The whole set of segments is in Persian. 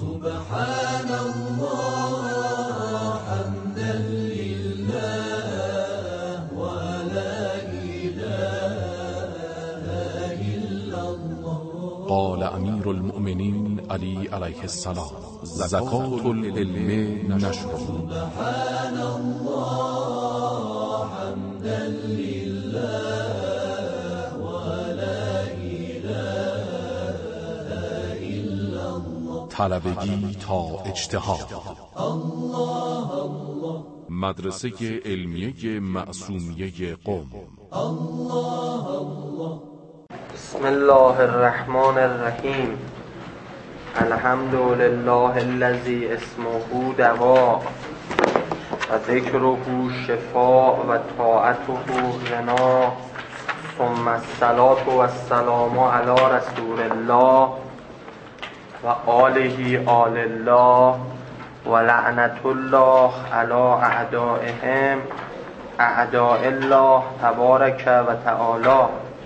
سبحان الله حمدا لله ولا إله إلا الله. قال امیر المؤمنین علی علیه السلام: زکات العلم نشر. سبحان الله حمدا لله ولا إله إلا الله. طلبگی تا اجتهاد. الله الله. مدرسه علمیه معصومیه قم. الله الله. بسم الله الرحمن الرحیم. الحمد لله الذی اسمه دوا و ذکره شفاء و طاعته غنا، ثم الصلاة و السلام علی رسول الله و آله آل الله و لعنت الله علی اعدائهم اعداء الله تبارک و تعالی.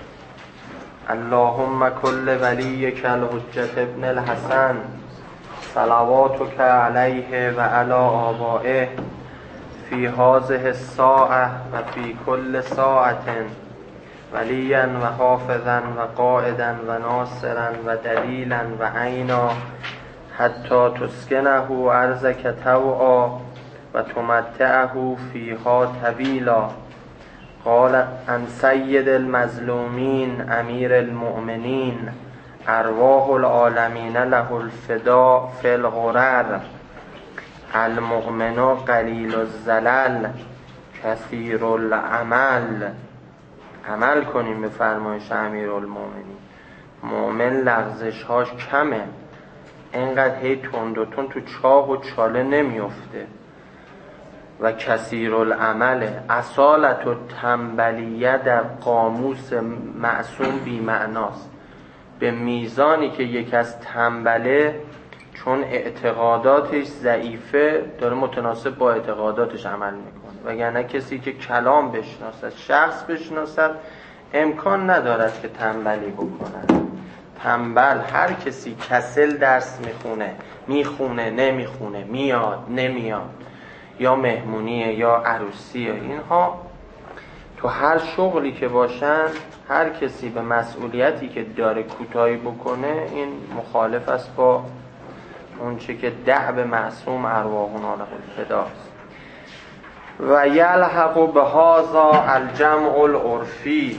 اللهم کل ولیک الحجة ابن الحسن صلواتک علیه و علی آبائه فی هذه الساعة و فی کل ساعة ولیا و حافظا و قائدا و ناصرا و دلیلا و عینا حتی تسکنه ارضک طوعا و تمتعه فیها طویلا. قال عن سید المظلومین امیر المؤمنین ارواح العالمین له الفداء فی الغرر المؤمن قلیل الزلل کثیر العمل. عمل کنیم به فرمایش امیر المؤمنین. مؤمن لغزش‌هاش کمه، اینقدر هی تند و تند تو چاه و چاله نمیفته. و کثیر العمل، اصالت و تنبلیه در قاموس معصوم بی معناست. به میزانی که یک از تنبله چون اعتقاداتش ضعیفه داره متناسب با اعتقاداتش عمل میکنه، وگرنه کسی که کلام بشناسد، شخص بشناسد، امکان ندارد که تنبلی بکنه. تنبل هر کسی کسل درس میخونه نمیخونه، میاد نمیاد، یا مهمونیه یا عروسیه، اینها تو هر شغلی که باشن هر کسی به مسئولیتی که داره کوتاهی بکنه، این مخالف است با اون چه که دأب معصوم ارواحنا له الفداست. و یلحق بهذا الجمع العرفی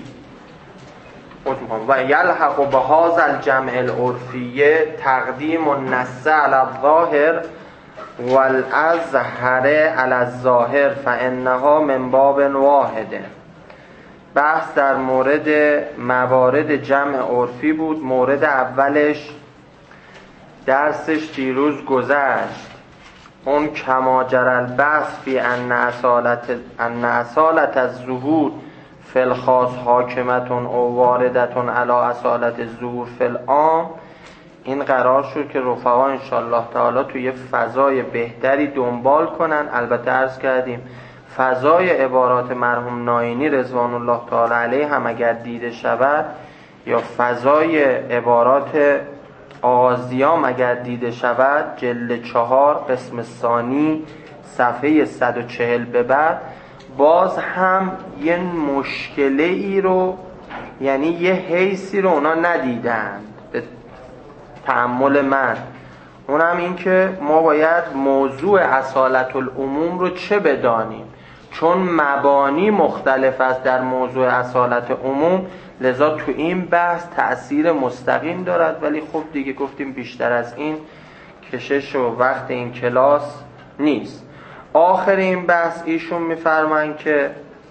و یلحق بهذا الجمع العرفی تقدیم النص علی الظاهر والازهر علی الظاهر فانها من باب واحد. بحث در مورد موارد جمع عرفی بود. مورد اولش درسش دیروز گذشت، اون کما جری البحث فی ان اصالت الظهور فی الخاص حاکمتون او واردتون علی اصالت الظهور فی العام. این قرار شد که رفقا انشالله تعالی توی یه فضای بهتری دنبال کنن. البته عرض کردیم فضای عبارات مرحوم ناینی رضوان الله تعالی علیه هم اگر دیده شود، یا فضای عبارات آغازیام اگر دیده شود، جلد 4 قسم ثانی صفحه 140 به بعد، باز هم یه مشکله ای رو، یعنی یه حیثی رو اونا ندیدن به تأمل من. اونم این که ما باید موضوع اصالت العموم رو چه بدانیم، چون مبانی مختلف است در موضوع اصالت عموم، لذا تو این بحث تأثیر مستقیم دارد. ولی خب دیگه گفتیم بیشتر از این کشش و وقت این کلاس نیست. آخر این بحث ایشون میفرمایند که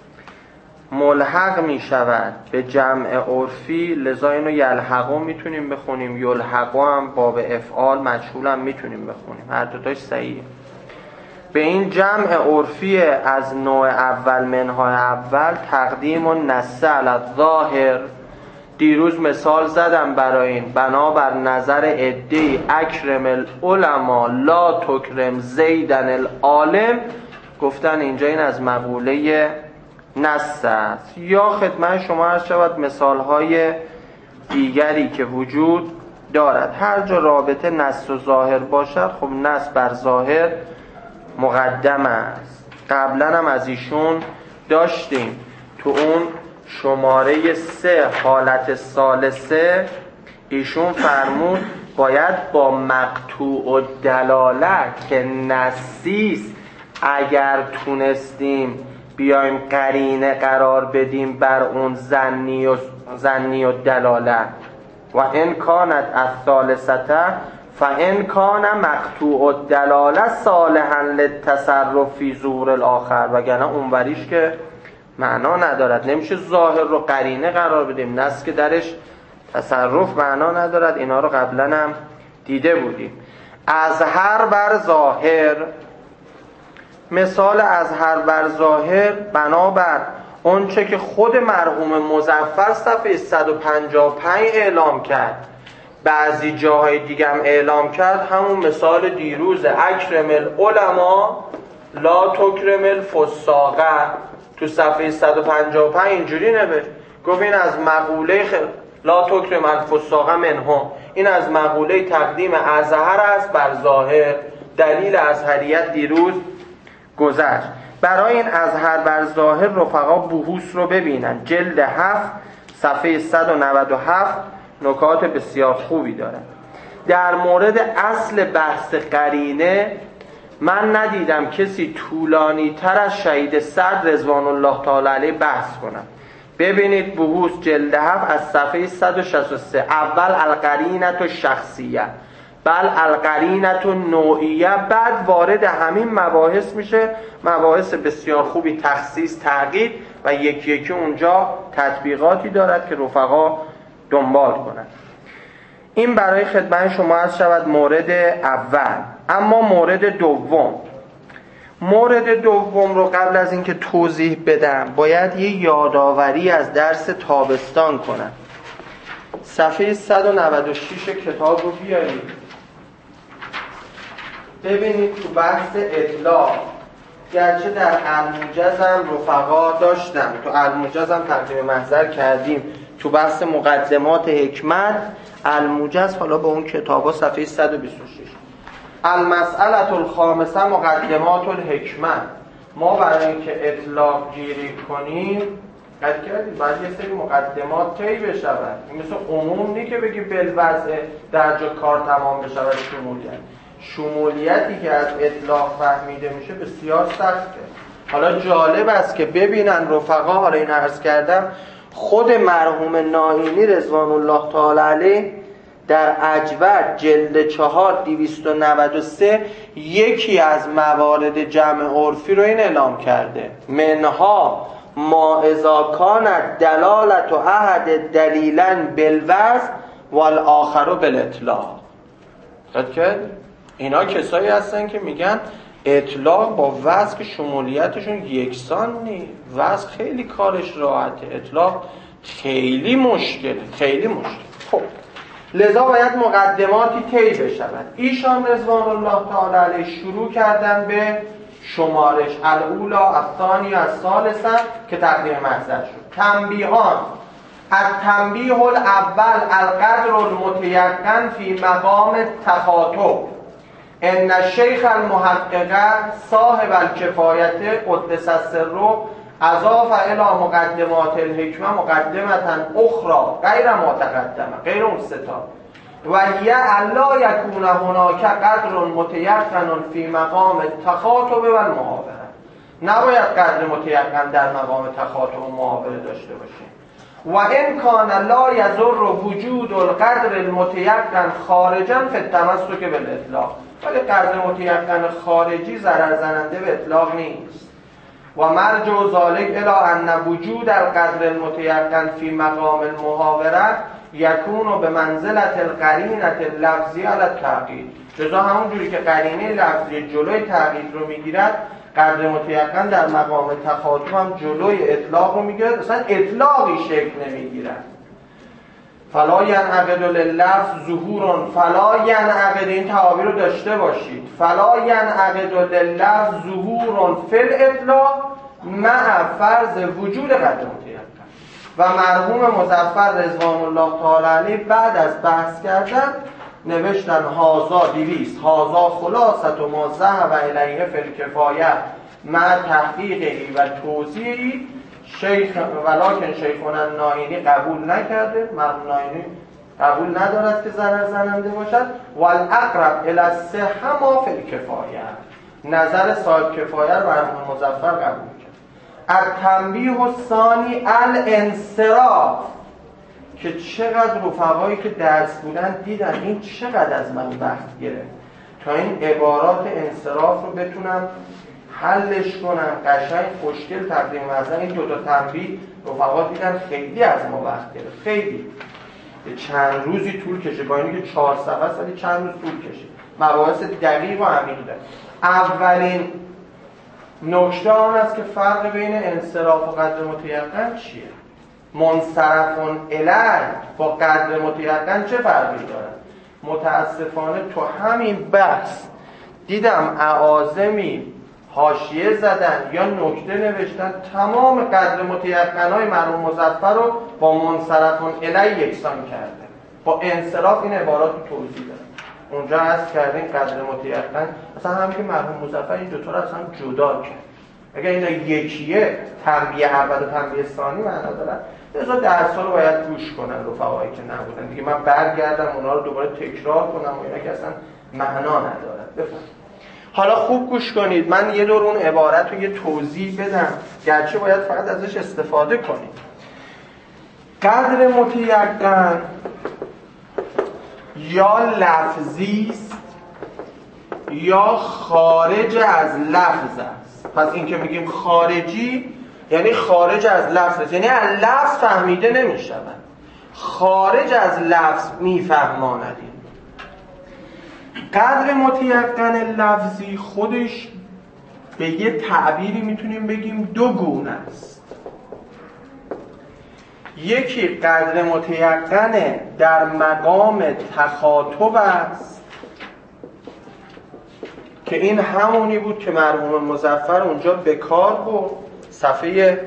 ملحق می شود به جمع عرفی، لذا اینو یلحقو میتونیم بخونیم، یلحقو هم باب افعال مجهول هم میتونیم بخونیم، هر دوتاش صحیحه. به این جمع عرفی از نوع اول منهای اول تقدیم و نص علی الظاهر. دیروز مثال زدم برای این، بنابر نظر عده‌ای اکرم العلماء لا تکرم زیدن العالم، گفتن اینجا این از مقوله نص است. یا خدمت شما عرض شود مثالهای دیگری که وجود دارد. هر جا رابطه نص و ظاهر باشد خب نص بر ظاهر مقدم است. قبلا هم از ایشون داشتیم تو اون شماره 3 حالت ثالثه ایشون فرمود باید با مقطوع و دلاله که نصیست اگر تونستیم بیایم قرینه قرار بدیم بر اون ظنی و دلاله و ان کانت الثالثه فان کان مقطوع الدلاله صالحا للتصرف فی ظهور الاخر، وگرنه اونوریش که معنا ندارد. نمیشه ظاهر رو قرینه قرار بدیم، نص که درش تصرف معنا ندارد. اینا رو قبلا هم دیده بودیم. اظهر بر ظاهر، مثال اظهر بر ظاهر بنابر اونچه که خود مرحوم مظفر صفحه 155 اعلام کرد، بعضی جاهای دیگه هم اعلام کرد، همون مثال دیروز اکرم العلماء لا تکرم الفساق، تو صفحه 155 اینجوری نوشت، گفت این از مقوله لا تکرم الفساق منهم، این از مقوله تقدیم اظهر است بر ظاهر. دلیل اظهریت دیروز گذشت. برای این اظهر بر ظاهر رفقا بحوث رو ببینن، جلد 7 صفحه 197 نکات بسیار خوبی داره. در مورد اصل بحث قرینه من ندیدم کسی طولانی تر از شهید صدر رضوان الله تعالی علیه بحث کنه. ببینید بحوث جلد 7 از صفحه 163. اول القرینه الشخصیه، بل القرینه النوعیه، بعد وارد همین مباحث میشه، مباحث بسیار خوبی، تخصیص، تعقیب و یکی یکی اونجا تطبیقاتی دارد که رفقا دنبال کنند. این برای خدمت شما عرض شود مورد اول. اما مورد دوم رو قبل از اینکه توضیح بدم باید یه یادآوری از درس تابستان کنم. صفحه 196 کتاب رو بیارید ببینید. تو بحث اطلاق، گرچه در الموجز هم رفقا داشتم، تو الموجز هم تقدیم محضر کردیم، تو بحث مقدمات حکمت الموجز، حالا به اون کتابا صفحه 126. المسئله الخامسه مقدمات الحکمت. ما برای اینکه اطلاق گیری کنیم قد کردیم باید یه سری مقدمات طی بشود. این مثل عموم نی که بگی بالوضع در جا کار تمام بشود شمولیتی که از اطلاق فهمیده میشه بسیار سخته. حالا جالب است که ببینن رفقا، حالا این عرض کردم خود مرحوم ناینی رضوان الله تعالی علیه در اجود جلد 4 293 یکی از موارد جمع عرفی رو این اعلام کرده، منها ما اذا کانت دلالت و احد دلیلا بالوضع والآخر بالاطلاق. اینا کسایی هستن که میگن اطلاق با وضع که شمولیتشون یکسان نیست. وضع خیلی کارش راحته، اطلاق خیلی مشکله. خب لذا باید مقدماتی طی بشود. ایشان رضوان الله تعالی علیه شروع کردن به شمارش الاولا الثانیه الثالثه که تقدیم محضر شد. تنبیهان: التنبیه الاول القدر المتیقن فی مقام تخاطب. ان الشیخ المحقق صاحب الکفایت قدس السر اضاف الی مقدمات الحکمه مقدمه اخرى غیر ما تقدم، غیر اون ستا، و هی الا یکون هناک قدر متیقن فی مقام تخاطب و المحاوره. نباید قدر متیقن در مقام تخاطب و محاوره داشته باشیم. و ان کان لا یضر وجود القدر المتیقن خارجا فی التمسک بالاطلاق، ولی قدر متیقن خارجی ضرر زننده به اطلاق نیست. و مرجع ذلک الی ان وجود القدر المتیقن فی مقام المحاوره یکون به منزلت القرینه اللفظی علی التعقید. جزا همون جوری که قرینه لفظی جلوی تعقید رو میگیرد، قدر متیقن در مقام تخاطب هم جلوی اطلاق رو میگیرد، اصلا اطلاقی شکل نمیگیرد. فلا ینعقد لللفظ ظهور، فلا ینعقد، این تعابیر رو داشته باشید، فلا ینعقد لللفظ ظهور فی الاطلاق مع فرض وجود قدر متیقن. و مرحوم مظفر رضوان الله تعالی علیه بعد از بحث کردن نوشتن هازا 200 هازا خلاصت و ما ذهب الیه فی الکفایه مع تحقیقی و توضیحی شیخ ولکن شیخنا النائینی قبول نکرده. مرحوم نائینی قبول ندارد که ضرر زننده باشد. والاقرب الی الصحه ما فی الکفایه، نظر صاحب کفایه رو مرحوم مظفر قبول کرد. التنبیه الثانی الانصراف، که چقدر رفقایی که درس بودن دیدن این چقدر از من وقت گرفت تا این عبارات انصراف رو بتونم حلش کنم قشنگ خوشگل تقدیم مثلا این دوتا تنبیه رفقا دیدن خیلی از ما وقت گرفت، خیلی چند روزی طول کشه، با اینکه 4 صفحه است ولی چند روز طول کشه، مباحث دقیق و عمیق داره. اولین نکته آن است که فرق بین انصراف و قدر متیقن چیه؟ منصرفون الی با قدر متیقن چه فرقی داره؟ متاسفانه تو همین بحث دیدم اعاظمی حاشیه زدن یا نکته نوشتن تمام قدر متیقن‌های مرحوم مظفر رو با منصرفون الی یکسان کرده، با انصراف این عبارات رو توضیح دادن. اونجا عرض کردیم قدر متیقن اصلا هم که مرحوم مظفر این دوتا رو اصلا جدا کرد. اگر اینا یکیه، تنبیه اول و تنبیه ثانی معنا دارن، لذا درس‌ها رو باید گوش کنن رفقایی که نبودن دیگه. من برگردم اونا رو دوباره تکرار کنم و اینا که اصلا معنا ندارن. بفهم. حالا خوب گوش کنید، من یه دور اون عبارت رو یه توضیح بدم، گرچه باید فقط ازش استفاده کنید. قدر متیقن یا لفظی است یا خارج از لفظ است. پس این که میگیم خارجی یعنی خارج از لفظ است، یعنی از لفظ فهمیده نمیشود، خارج از لفظ میفهماند. قدر متیقن لفظی خودش به یه تعبیری میتونیم بگیم دو گونه است. یکی قدر متیقن در مقام تخاطب است که این همونی بود که مرحوم مظفر اونجا به کار برد، صفحه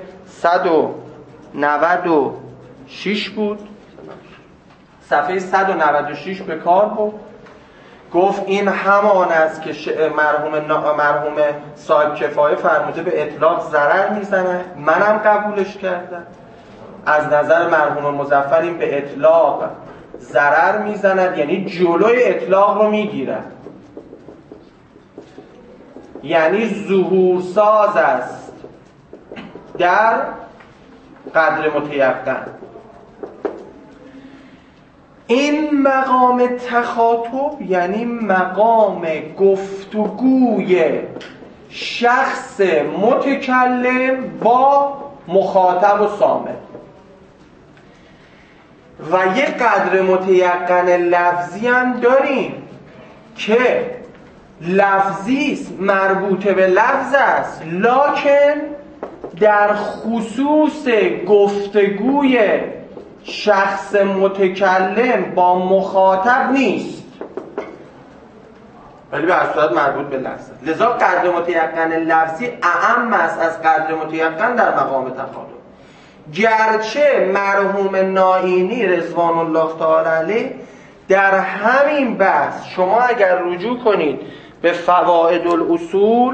196 بود، صفحه 196 به کار برد. گفت این همان است که مرحوم صاحب کفایه فرموده به اطلاق ضرر میزنه، منم قبولش کردم. از نظر مرحوم مظفر این به اطلاق ضرر میزند، یعنی جلوی اطلاق رو میگیرد، یعنی ظهور ساز است در قدر متیقن. این مقام تخاطب یعنی مقام گفتگوی شخص متکلم با مخاطب و سامع. و یه قدر متیقن لفظی هم داریم که لفظی است، مربوط به لفظ است، لکن در خصوص گفتگوی شخص متکلم با مخاطب نیست، ولی به هر صورت مربوط به لفظ. لذا قدر متیقن لفظی اعم است از قدر متیقن در مقام تخاطب. گرچه مرحوم نائینی رضوان الله تعالی علیه در همین بحث، شما اگر رجوع کنید به فوائد الاصول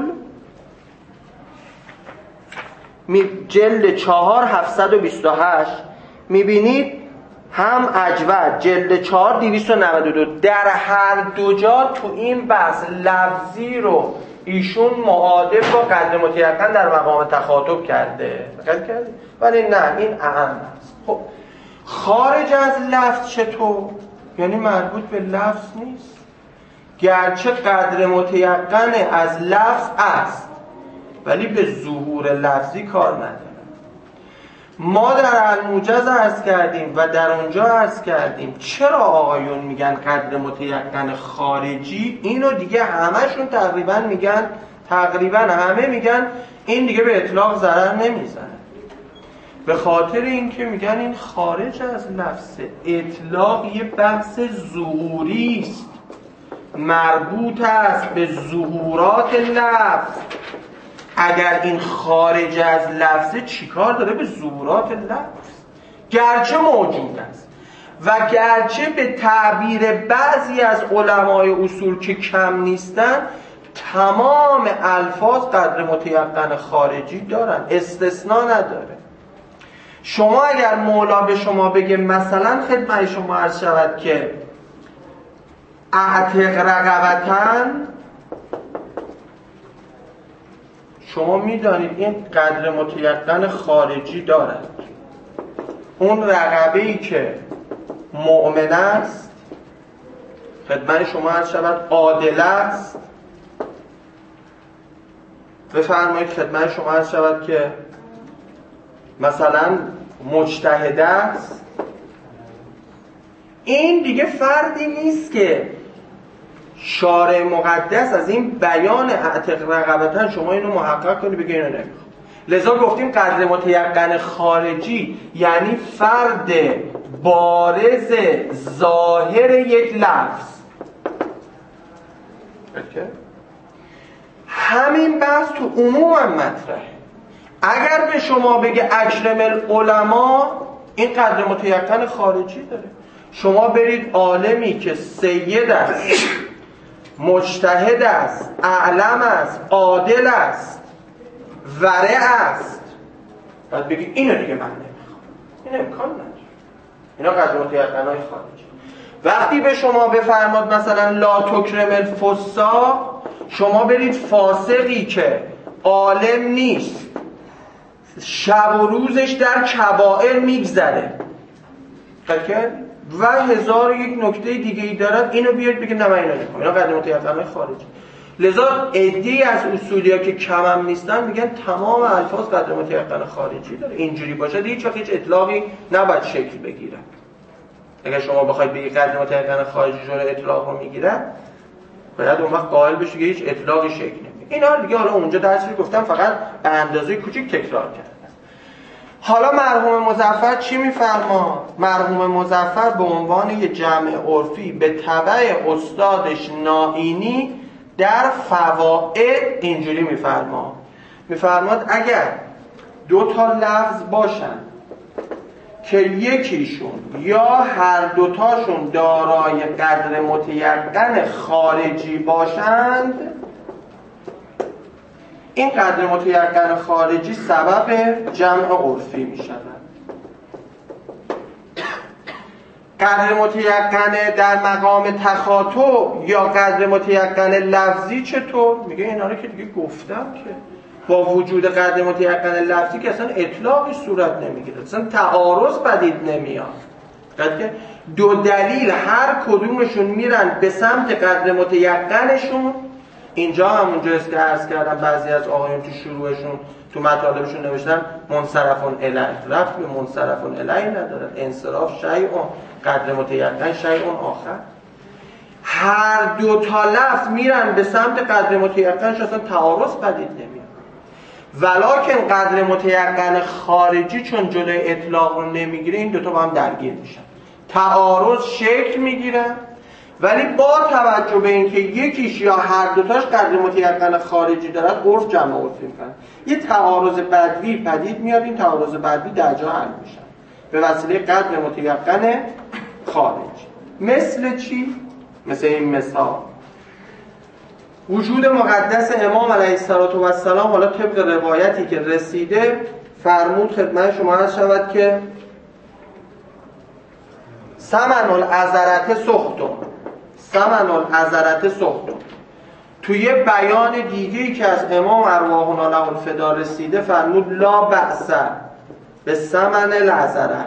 جلد 4 728 میبینید هم اجود جلد 4 292 در هر دو جا تو این بحث لفظی رو ایشون معادل با قدر متیقن در مقام تخاطب کرده، ولی نه این اهم است. خب خارج از لفظ چطور؟ یعنی مربوط به لفظ نیست، گرچه قدر متیقن از لفظ است ولی به ظهور لفظی کار نداره. ما در الموجز عرض کردیم و در اونجا عرض کردیم چرا آقایون میگن قدر متیقن خارجی، اینو دیگه همشون تقریبا همه میگن این دیگه به اطلاق ضرر نمیزنه، به خاطر اینکه میگن این خارج از لفظ. اطلاق یه بحث ظهوری است، مربوط است به ظهورات لفظ. اگر این خارج از لفظ چیکار داره به ظهورات لفظ؟ گرچه موجود است و گرچه به تعبیر بعضی از علمای اصول که کم نیستن تمام الفاظ قدر متیقن خارجی دارن، استثناء نداره. شما اگر مولا به شما بگه مثلا خدمت شما عرض شود که اعتق رقبتن، شما میدانید این قدر متیقن خارجی دارد. اون رقبه‌ای که مؤمن است خدمت شما عرض شود عادل است، بفرمایید خدمت شما عرض شود که مثلا مجتهد است، این دیگه فردی نیست که شارع مقدس از این بیان اعتق رقبتن شما اینو محقق کنی بگی اینو نمیخوام. لذا گفتیم قدر متیقن خارجی یعنی فرد بارز ظاهر یک لفظ. همین بحث تو عموم هم مطرحه. اگر به شما بگه اکرم العلماء، این قدر متیقن خارجی داره. شما برید عالمی که سید است، مجتهد است، اعلم است، عادل است، ورع است، بعد بگید اینو دیگه من نمیخوام. این امکان نداره. اینا قدر متیقن‌های خارجی. وقتی به شما بفرماد مثلا لا تکرم الفساق، شما برید فاسقی که عالم نیست، شب و روزش در کبائر میگذره و هزار و یک نکته دیگه ای دارد، اینو بیارید بگید نه من اینو نمیخوام. اینا قدر متیقن‌های خارجی. لذا عده‌ای از اصولیا که کم هم نیستن میگن تمام الفاظ قدر متیقن خارجی داره. اینجوری باشه هیچ وقت هیچ اطلاقی نباید شکل بگیره. اگر شما بخواید بگید قدر متیقن خارجی جور اطلاق رو میگیره، باید اون وقت قائل بشید که هیچ اطلاقی شکل نمیگیره. اینا دیگه حالا اونجا درسی گفتم فقط به اندازه کوچیک تکرار کردم. حالا مرحوم مظفر چی میفرما؟ مرحوم مظفر به عنوان یه جمع عرفی به تبع استادش نائینی در فوائد اینجوری میفرماد اگر دو تا لفظ باشن که یکیشون یا هر دوتاشون دارای قدر متیقن خارجی باشند، این قدر متیقن خارجی سبب جمع عرفی می شود. قدر متیقن در مقام تخاطب یا قدر متیقن لفظی چطور؟ میگه اینا رو که دیگه گفتم که با وجود قدر متیقن لفظی که اصلا اطلاقی صورت نمیگیره، اصلا تعارض پدید نمیاد. که دو دلیل هر کدومشون میرن به سمت قدر متیقنشون. اینجا همونجاست که عرض کردم بعضی از آقایون تو شروعشون تو مطالبشون نوشتن منصرفون الیه، رفت به منصرفون الیه ندارن، انصراف شیء قدر متیقن شیء آخر. هر دو تا لفظ میرن به سمت قدر متیقنش، اصلا تعارض پدید نمیاد. ولکن قدر متیقن خارجی چون جلوی اطلاق رو نمیگیره، این دوتا با هم درگیر میشن، تعارض شکل میگیره. ولی با توجه به اینکه یکیش یا هر دوتاش قدر متیقن خارجی دارد، عرف جمع عرفی میکنن، یه تعارض بدوی پدید میاد. این تعارض بدوی در جا حل میشن به وسیله قدر متیقن خارجی. مثل چی؟ مثل این مثال وجود مقدس امام علیه السلام. حالا طبق روایتی که رسیده فرمود خدمت شما عرض شود که ثمن العذرة سختون. توی یه بیان دیگه‌ای که از امام ارواحنا له الفدا رسیده فرمود لا بأس به ثمن العذرة.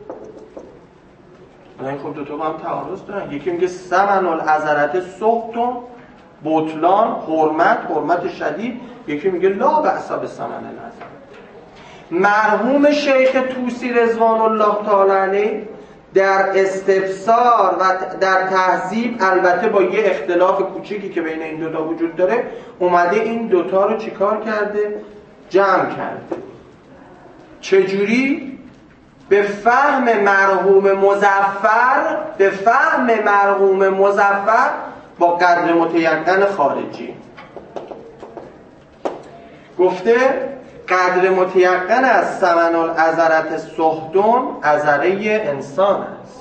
این خب دوتا با هم تعارض دارن. یکی میگه ثمن العذرة سختون، بطلان، حرمت شدید. یکی میگه لا بأس به ثمن العذرة. مرحوم شیخ طوسی رضوان الله تعالی علیه در استفسار و در تهذیب، البته با یه اختلاف کوچیکی که بین این دوتا وجود داره، اومده این دوتا رو چیکار کرده؟ جمع کرده. چجوری؟ به فهم مرحوم مظفر با قدر متیقن خارجی. گفته قدر متیقن از ثمن العذرة سخدون عذره انسان است،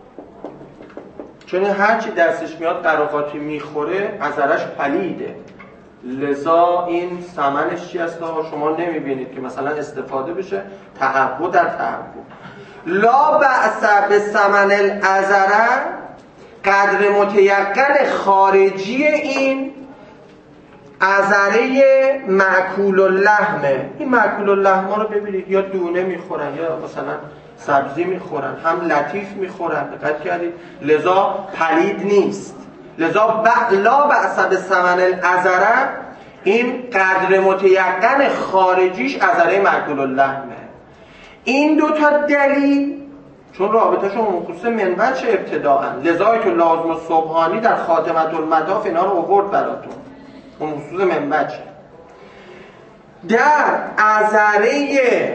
چون هرچی دستش میاد قراقاتی میخوره عذرش پلیده، لذا این ثمنش چی است؟ شما نمیبینید که مثلا استفاده بشه تهوع در تهوع. لا بأس بثمن العذره، قدر متیقن خارجی این عذره مأکول اللحمه. این مأکول اللحم رو ببینید، یا دونه میخورن یا مثلا سبزی میخورن، هم لطیف میخورن، دقت کردید؟ لذا پلید نیست. لذا لا بأس بثمن العذره، این قدر متیقن خارجیش عذره مأکول اللحمه. این دوتا دلیل چون رابطه‌شون خصوص منبج ابتداءً، لذا تو لازم السبحانی در خاتمة المطاف اینا رو آورد براتون، اون خصوص منبج. در عذره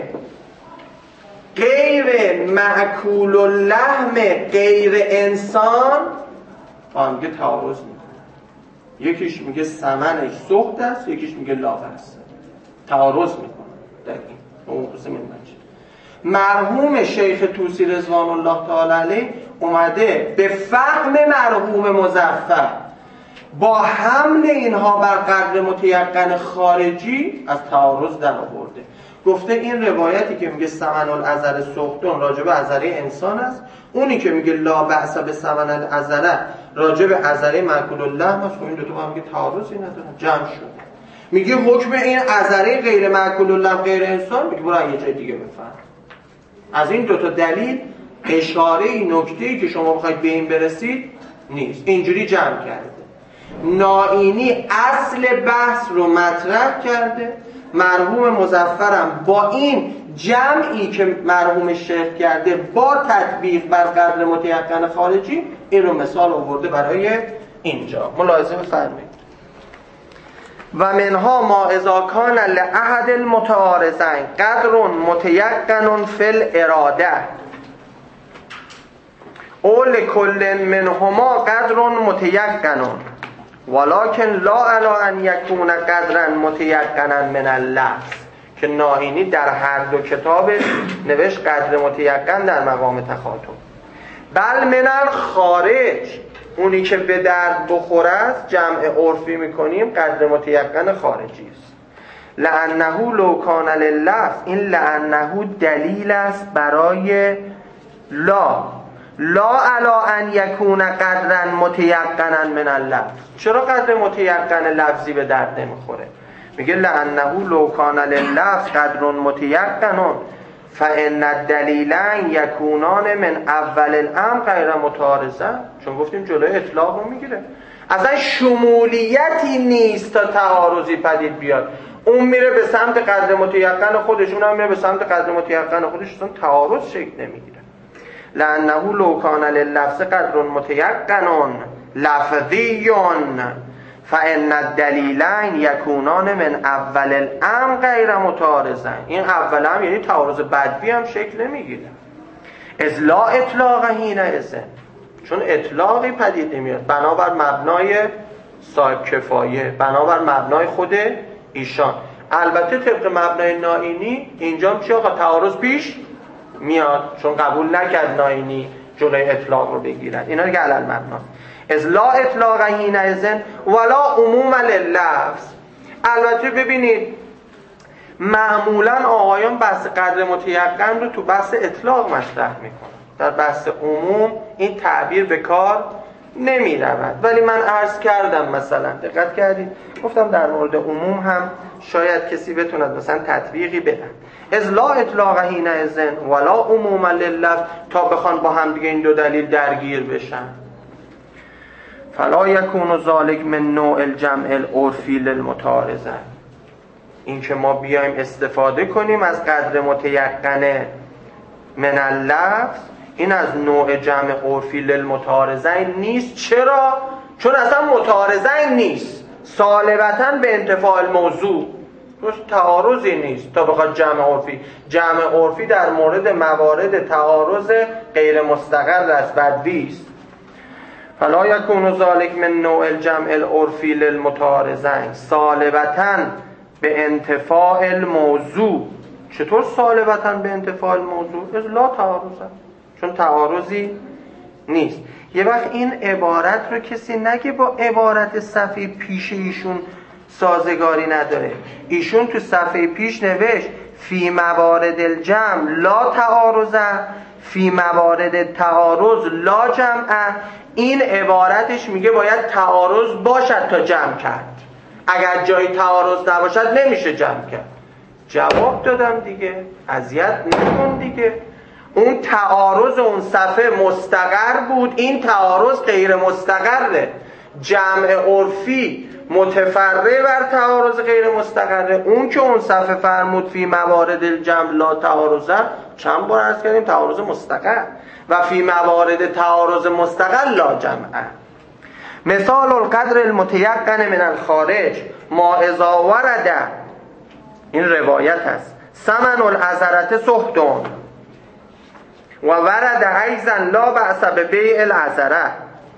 غیر مأکول اللحم غیر انسان میگه تعارض میکنه. یکیش میگه ثمنش سخت است، یکیش میگه لا بأس، تعارض میکنه در این اون خصوص منبج. مرحوم شیخ طوسی رضوان الله تعالی علیه اومده به فهم مرحوم مظفر با حمل اینها بر قدر متیقن خارجی از تعارض در آورده. گفته این روایتی که میگه ثمن العذره سخدون راجع به عذره انسان است، اونی که میگه لا بأس بثمن العذره راجع به عذره مأکول اللحم است. این دو تا با هم میگه تعارضی ندارن، جمع شده. میگه حکم این عذره غیر مأکول اللحم غیر انسان، میگه برو یه جای دیگه بفهم. از این دو تا دلیل اشاره نکته‌ای که شما بخواید به این برسید نیست. اینجوری جمع کرده. نائینی اصل بحث رو مطرح کرده، مرحوم مظفرم با این جمعی که مرحوم شیخ کرده با تطبیق بر قدر متیقن خارجی این رو مثال آورده برای اینجا. ملاحظه بفرمایید. و منها ما اذا کان لأحد المتعارضین قدر متیقن فی الاراده او لکل منهما قدر متیقن ولکن لا علی ان یکون قدرا متیقنا من اللفظ، که نائینی در هر دو کتابش نوشت قدر متیقن در مقام تخاطب. بل من الخارج، اونی که به درد بخوره است جمع عرفی میکنیم قدر متیقن خارجی است. لأنه لو کان لللفظ، این لأنه دلیل است برای لا علی ان یکون قدرا متیقنا من اللفظ. چرا قدر متیقن لفظی به درد نمیخوره؟ میگه لأنه لو کان لللفظ قدر متیقن فإن الدلیلین یکونان من اول الامر غیر متعارضین، چون گفتیم جلوی اطلاق رو میگیره. اصلا شمولیتی نیست تا تعارضی پدید بیاد. اون میره به سمت قدر متیقن خودش، اونم میره به سمت قدر متیقن خودش، اصلا تعارض شکل نمیگیره. لأنه لو کان لللفظ قدر متیقن لفظی فإن الدلیلین یکونان من اول الامر غیر متعارضین. این اول هم یعنی تعارض بدوی هم شکل نمیگیره. از لا اطلاق حینئذ، چون اطلاقی پدید نمیاد بنابر مبنای صاحب کفایه، بنابر مبنای خود ایشان. البته طبق مبنای نائینی اینجا چه آقا تعارض پیش میاد، چون قبول نکرد نائینی جلوی اطلاق رو بگیرن. اینا دیگه علل مبنا. از لا اطلاق حینئذ ولا عموم لللفظ. البته ببینید معمولا آقایان بحث قدر متیقن رو تو بحث اطلاق مطرح میکنن، در بحث عموم این تعبیر به کار نمی رود. ولی من عرض کردم مثلا دقت کردید گفتم در مورد عموم هم شاید کسی بتوند مثلا تطبیقی بدن. از لا اطلاق حینئذ ولا عموم لللفظ، تا بخوان با هم دیگه این دو دلیل درگیر بشن. فلا یکون ذلک من نوع الجمع العرفی للمتعارضین، این که ما بیایم استفاده کنیم از قدر متیقن من اللفظ، این از نوع جمع عرفی للمتعارضین نیست. چرا؟ چون اصلا متعارضین نیست، صالبتاً به انتفاع الموضوع، تعارضی نیست تا بخواد جمع عرفی. جمع عرفی در مورد موارد تعارض غیر مستقر است، بدوی است. فلا یکون ذلک من نوع الجمع العرفی للمتعارضین صالبتاً به انتفاع الموضوع. چطور سالبتاً به انتفاع الموضوع؟ از لا تعارض، چون تعارضی نیست. یه وقت این عبارت رو کسی نگه با عبارت صفحه پیش ایشون سازگاری نداره. ایشون تو صفحه پیش نوشت فی موارد الجمع لا تعارض، فی موارد تعارض لا جمع. این عبارتش میگه باید تعارض باشد تا جمع کرد، اگر جای تعارض نباشد نمیشه جمع کرد. جواب دادم دیگه، اذیت نکن دیگه. اون تعارض اون صفحه مستقر بود، این تعارض غیر مستقره. جمع عرفی متفرع بر تعارض غیر مستقره. اون که اون صفحه فرمود فی موارد الجمع لا تعارض، چند بار عرض کردیم تعارض مستقر، و فی موارد تعارض مستقل لا جمع. مثال القدر المتیقن من الخارج ما اذا ورد، این روایت است، ثمن العذرة سهدون و ورد ایضا لا بأس ببیع العذرة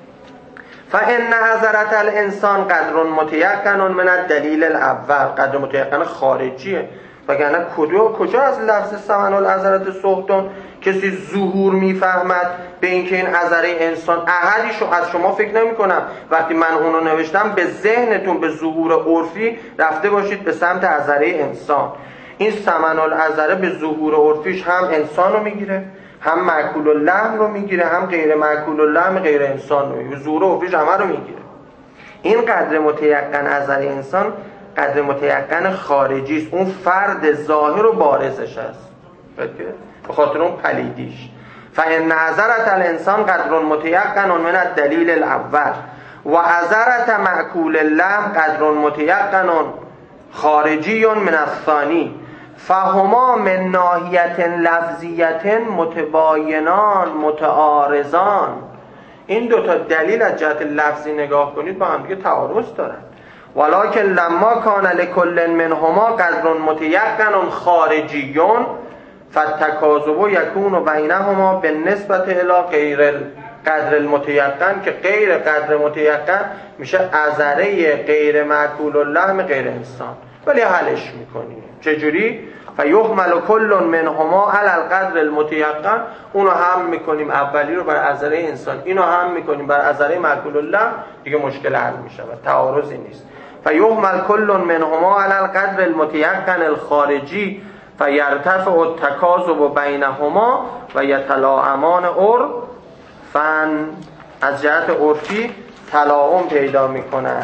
فان عذرة الانسان قدر متیقن من الدلیل الاول. قدر متیقن خارجیه، وگرنه کجا از لفظ ثمن العذرة سهدون کسی ظهور میفهمد به اینکه این عذره انسان. احدیشو از شما فکر نمی کنم وقتی من اونو نوشتم به ذهنتون به ظهور عرفی رفته باشید به سمت عذره انسان. این ثمن العذره به ظهور عرفیش هم انسان رو میگیره، هم مأکول اللحم رو میگیره، هم غیر مأکول اللحم غیر انسان رو میگیره. ظهور عرفیش همه رو میگیره. این قدر متیقن عذره انسان قدر متیقن خارجی است، اون فرد ظاهر و بارزش است، به خاطر اون پلیدیش. فان عذرة الانسان قدر متیقن من الدلیل الاول و عذرة مأکول اللحم قدر متیقن خارجی من الثانی فهما من ناحیة لفظیة متباینان متعارضان. این دوتا دلیل از جهت لفظی نگاه کنید با هم دیگه تعارض دارن. ولکن لما کان لکل منهما قدر متیقن خارجی فالتکاذب یکون بینهما بالنسبة الی غیر قدر المتیقن، که غیر قدر متیقن میشه عذره غیر مأکول اللحم غیر انسان. ولی حلش میکنیم چجوری؟ فیحمل کل منهما علی القدر المتیقن. اونو هم میکنیم اولی رو بر عذره انسان، اینو هم میکنیم بر عذره مأکول اللحم، دیگه مشکل حل میشه و تعارضی نیست. فیحمل کل منهما علی القدر المتیقن الخارجی فیرتفع التکاذب بینهما و یتلاعمان عرفاً. از جهت عرفی تلاعم پیدا میکنن.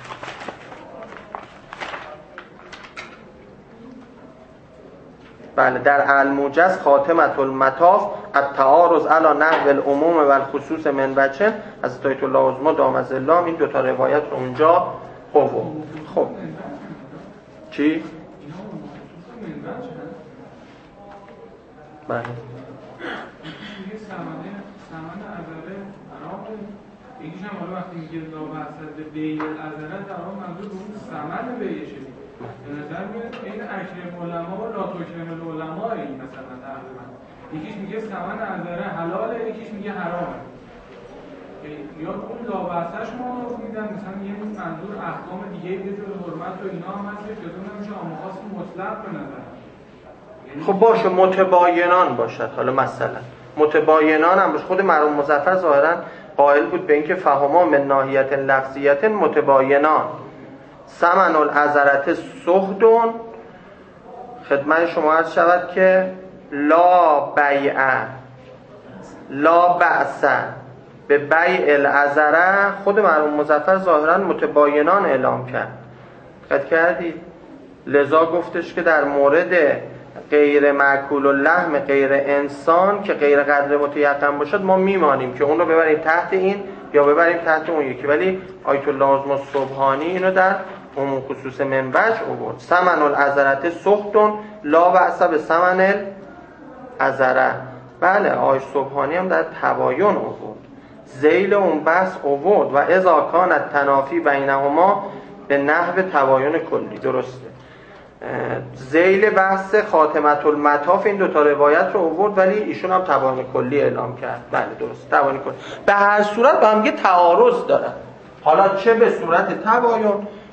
بله، در الموجز خاتمة المطاف التعارض علی نحو العموم و الخصوص من وجه از آیت الله عظمی دام ظلهم. این دوتا روایت رو اونجا آورد. خب چی؟ بله سمن عذره حرام، یکیش هم حالا وقتی میگه لا بأس ببیع العذره در اون منظور به اون سمن بیعشه. به نظر میاد این اشرف علما و لا تکرم العلماء این مثلا تقریبا یکیش میگه سمن عذره حلاله، یکیش میگه حرامه. یا اون لا بأسش ما میدن مثلا یه منظور احکام دیگه به جز حرمت و اینا هم هست که اون نمیشه عام خاص مطلق به نظر. خب باشه متباینان باشد. حالا مثلا متباینان هم باشه. خود مرحوم مظفر ظاهرا قائل بود به اینکه فهما من ناحیت لفظیت متباینان. ثمن العذرة سهدون خدمت شما عرض شود که لا بیع لا بأس به بیع العذرة خود مرحوم مظفر ظاهرا متباینان اعلام کرد. دقت کردید؟ لذا گفتش که در مورد غیر مأکول اللحم غیر انسان که غیر قدر متیقن باشد ما میمانیم که اون رو ببریم تحت این یا ببریم تحت اون یکی. ولی آیت الله عظمی سبحانی اینو در عموم خصوص من وجه آورد. ثمن العذرة سهدون لا بأس به ثمن العذرة. بله آیت سبحانی هم در تباین آورد، ذیل اون بحث آورد و اذا کان التنافی بینهما به نحو تباین کلی. درسته، ذیل بحث خاتمة المطاف این دوتا روایت رو آورد ولی ایشون هم تباین کلی اعلام کرد. بله درست، تباین کلی. به هر صورت با هم یه تعارض دارن، حالا چه به صورت تباین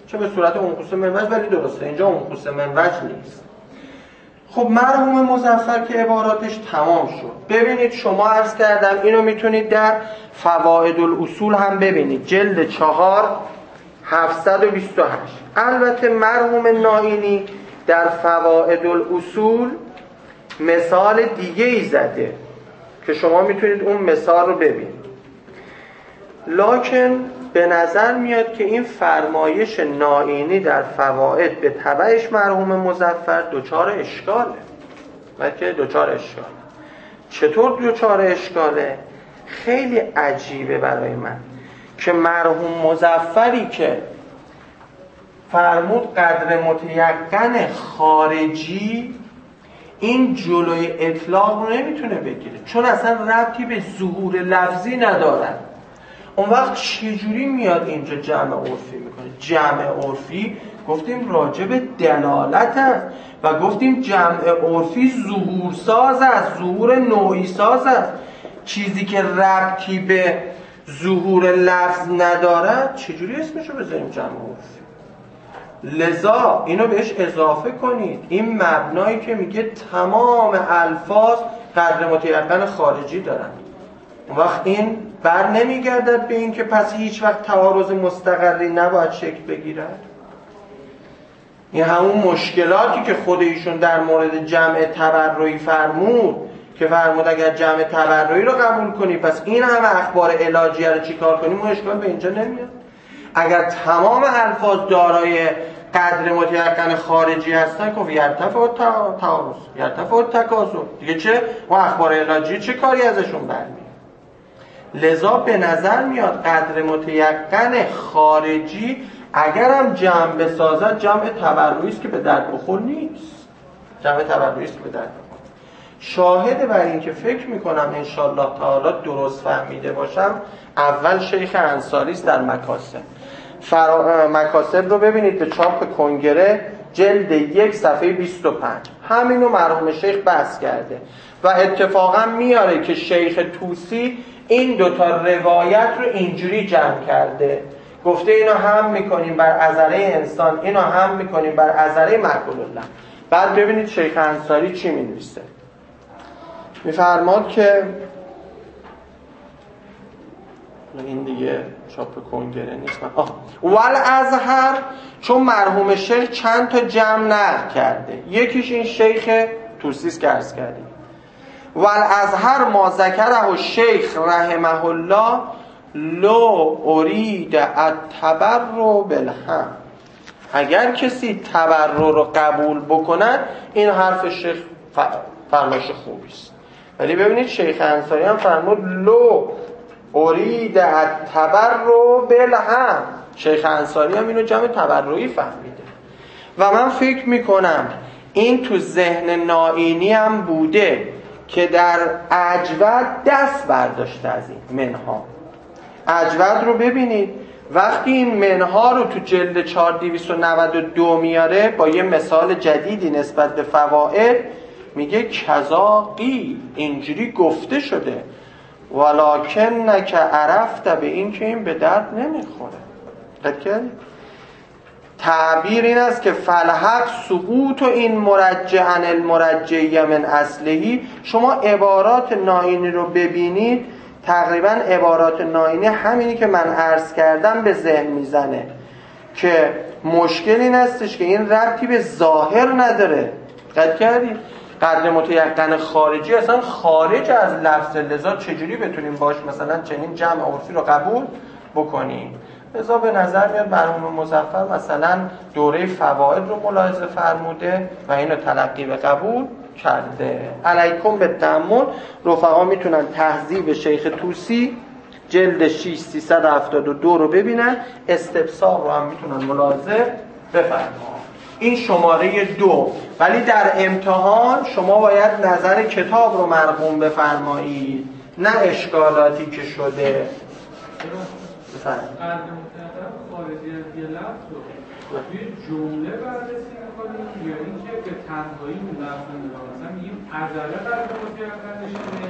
چه به صورت منقوص من وجه، ولی درسته اینجا منقوص من وجه نیست. خب مرحوم مظفر که عباراتش تمام شد. ببینید شما عرض کردم اینو میتونید در فوائد الاصول هم ببینید، جلد 4 728. البته مرحوم نائینی در فوائد الاصول مثال دیگه ای زده که شما میتونید اون مثال رو ببینید، لکن به نظر میاد که این فرمایش نائینی در فوائد به تبعش مرحوم مظفر دچار اشکاله. بلکه دچار اشکاله. چطور دچار اشکاله؟ خیلی عجیبه برای من که مرحوم مظفری که فرمود قدر متیقن خارجی این جلوی اطلاق رو نمیتونه بگیره، چون اصلا ربطی به ظهور لفظی ندارن. اون وقت چجوری میاد اینجا جمع عرفی میکنه؟ جمع عرفی گفتیم راجع به دلالت است و گفتیم جمع عرفی ظهور ساز است، ظهور نوعی ساز است. چیزی که ربطی به ظهور لفظ ندارد چجوری اسمشو بذاریم جمع عرفی؟ لذا اینو بهش اضافه کنید، این مبنایی که میگه تمام الفاظ قدر متیقن خارجی دارن. اون وقت این بر نمیگردد به این که پس هیچ وقت تعارض مستقری نباید شکل بگیرد. این همون مشکلاتی که خود ایشون در مورد جمع تبرعی فرمود که فرمود اگر جمع تبرعی رو قبول کنی پس این همه اخبار علاجیه رو چیکار کنیم، اون اشکال به اینجا نمیاد. اگر تمام الفاظ دارای قدر متیقن خارجی هستن که یرتفع التعارض یرتفع التکاثر دیگه چه؟ اون اخبار علاجی چه کاری ازشون برمیاد؟ لذا به نظر میاد قدر متیقن خارجی اگرم جمع بسازد جمع تبرعی است که به درد بخور نیست. جمع تبرعی است که به درد بخور. شاهد بر این که فکر میکنم انشالله تعالی درست فهمیده باشم اول شیخ انصاری است در مکاسب. مکاسب رو ببینید به چاپ کنگره جلد 1 صفحه 25. همینو مرحوم شیخ بحث کرده و اتفاقا میاره که شیخ طوسی این دوتا روایت رو اینجوری جمع کرده، گفته اینو هم میکنیم بر عذره انسان، اینو هم میکنیم بر عذره معقول الله. بعد ببینید شیخ انصاری چی مینویسه. میفرماد که این دیگه چاپ کنگره نیست. والازهر، چون مرحوم شیخ چند تا جمع نقل کرده، یکیش این شیخ طوسی که عرض کردیم. والازهر ما ذکره الشیخ رحمه الله لو ارید التبرع بالهم. اگر کسی تبرع رو قبول بکند این حرف شیخ فرمایش خوبی است، ولی ببینید شیخ انصاری هم فرمود لو ارید التبرع بالهم. شیخ انصاری هم اینو جمع تبرعی فهمیده و من فکر میکنم این تو ذهن نائینی هم بوده که در اجود دست برداشته از این منها. اجود رو ببینید وقتی این منها رو تو جلد 4292 میاره با یه مثال جدیدی نسبت به فوائد میگه کذاقی، اینجوری گفته شده، ولکنک عرفت، به این که این به درد نمیخوره. دقیقاً تعبیر این است که فلحق سقوط و این مرجعن المرجعی من اصلهی. شما عبارات نائینی رو ببینید، تقریبا عبارات نائینی همینی که من عرض کردم به ذهن میزنه که مشکل این هستش که این ربطی به ظاهر نداره. دقت کردید؟ قدر متیقن خارجی اصلا خارج از لفظ، لذا چجوری بتونیم باش مثلا چنین جمع عرفی رو قبول بکنیم؟ لذا به نظر میاد مرحوم مظفر مثلا دوره فوائد رو ملاحظه فرموده و اینو تلقی به قبول کرده. علیکم به تأمل. رفقا میتونن تهذیب شیخ طوسی جلد 6 372 رو ببینن، استبصار رو هم میتونن ملاحظه بفرمایید. این شماره 2. ولی در امتحان شما باید نظر کتاب رو مرقوم بفرمایید، نه اشکالاتی که شده. بفرمایید. خارجی از یه لفظ رو توی جمله بررسی می‌کنیم یا اینکه به تنهایی اون لفظ رو نگاه مثلا میگیم عذره قدر متیقنشونه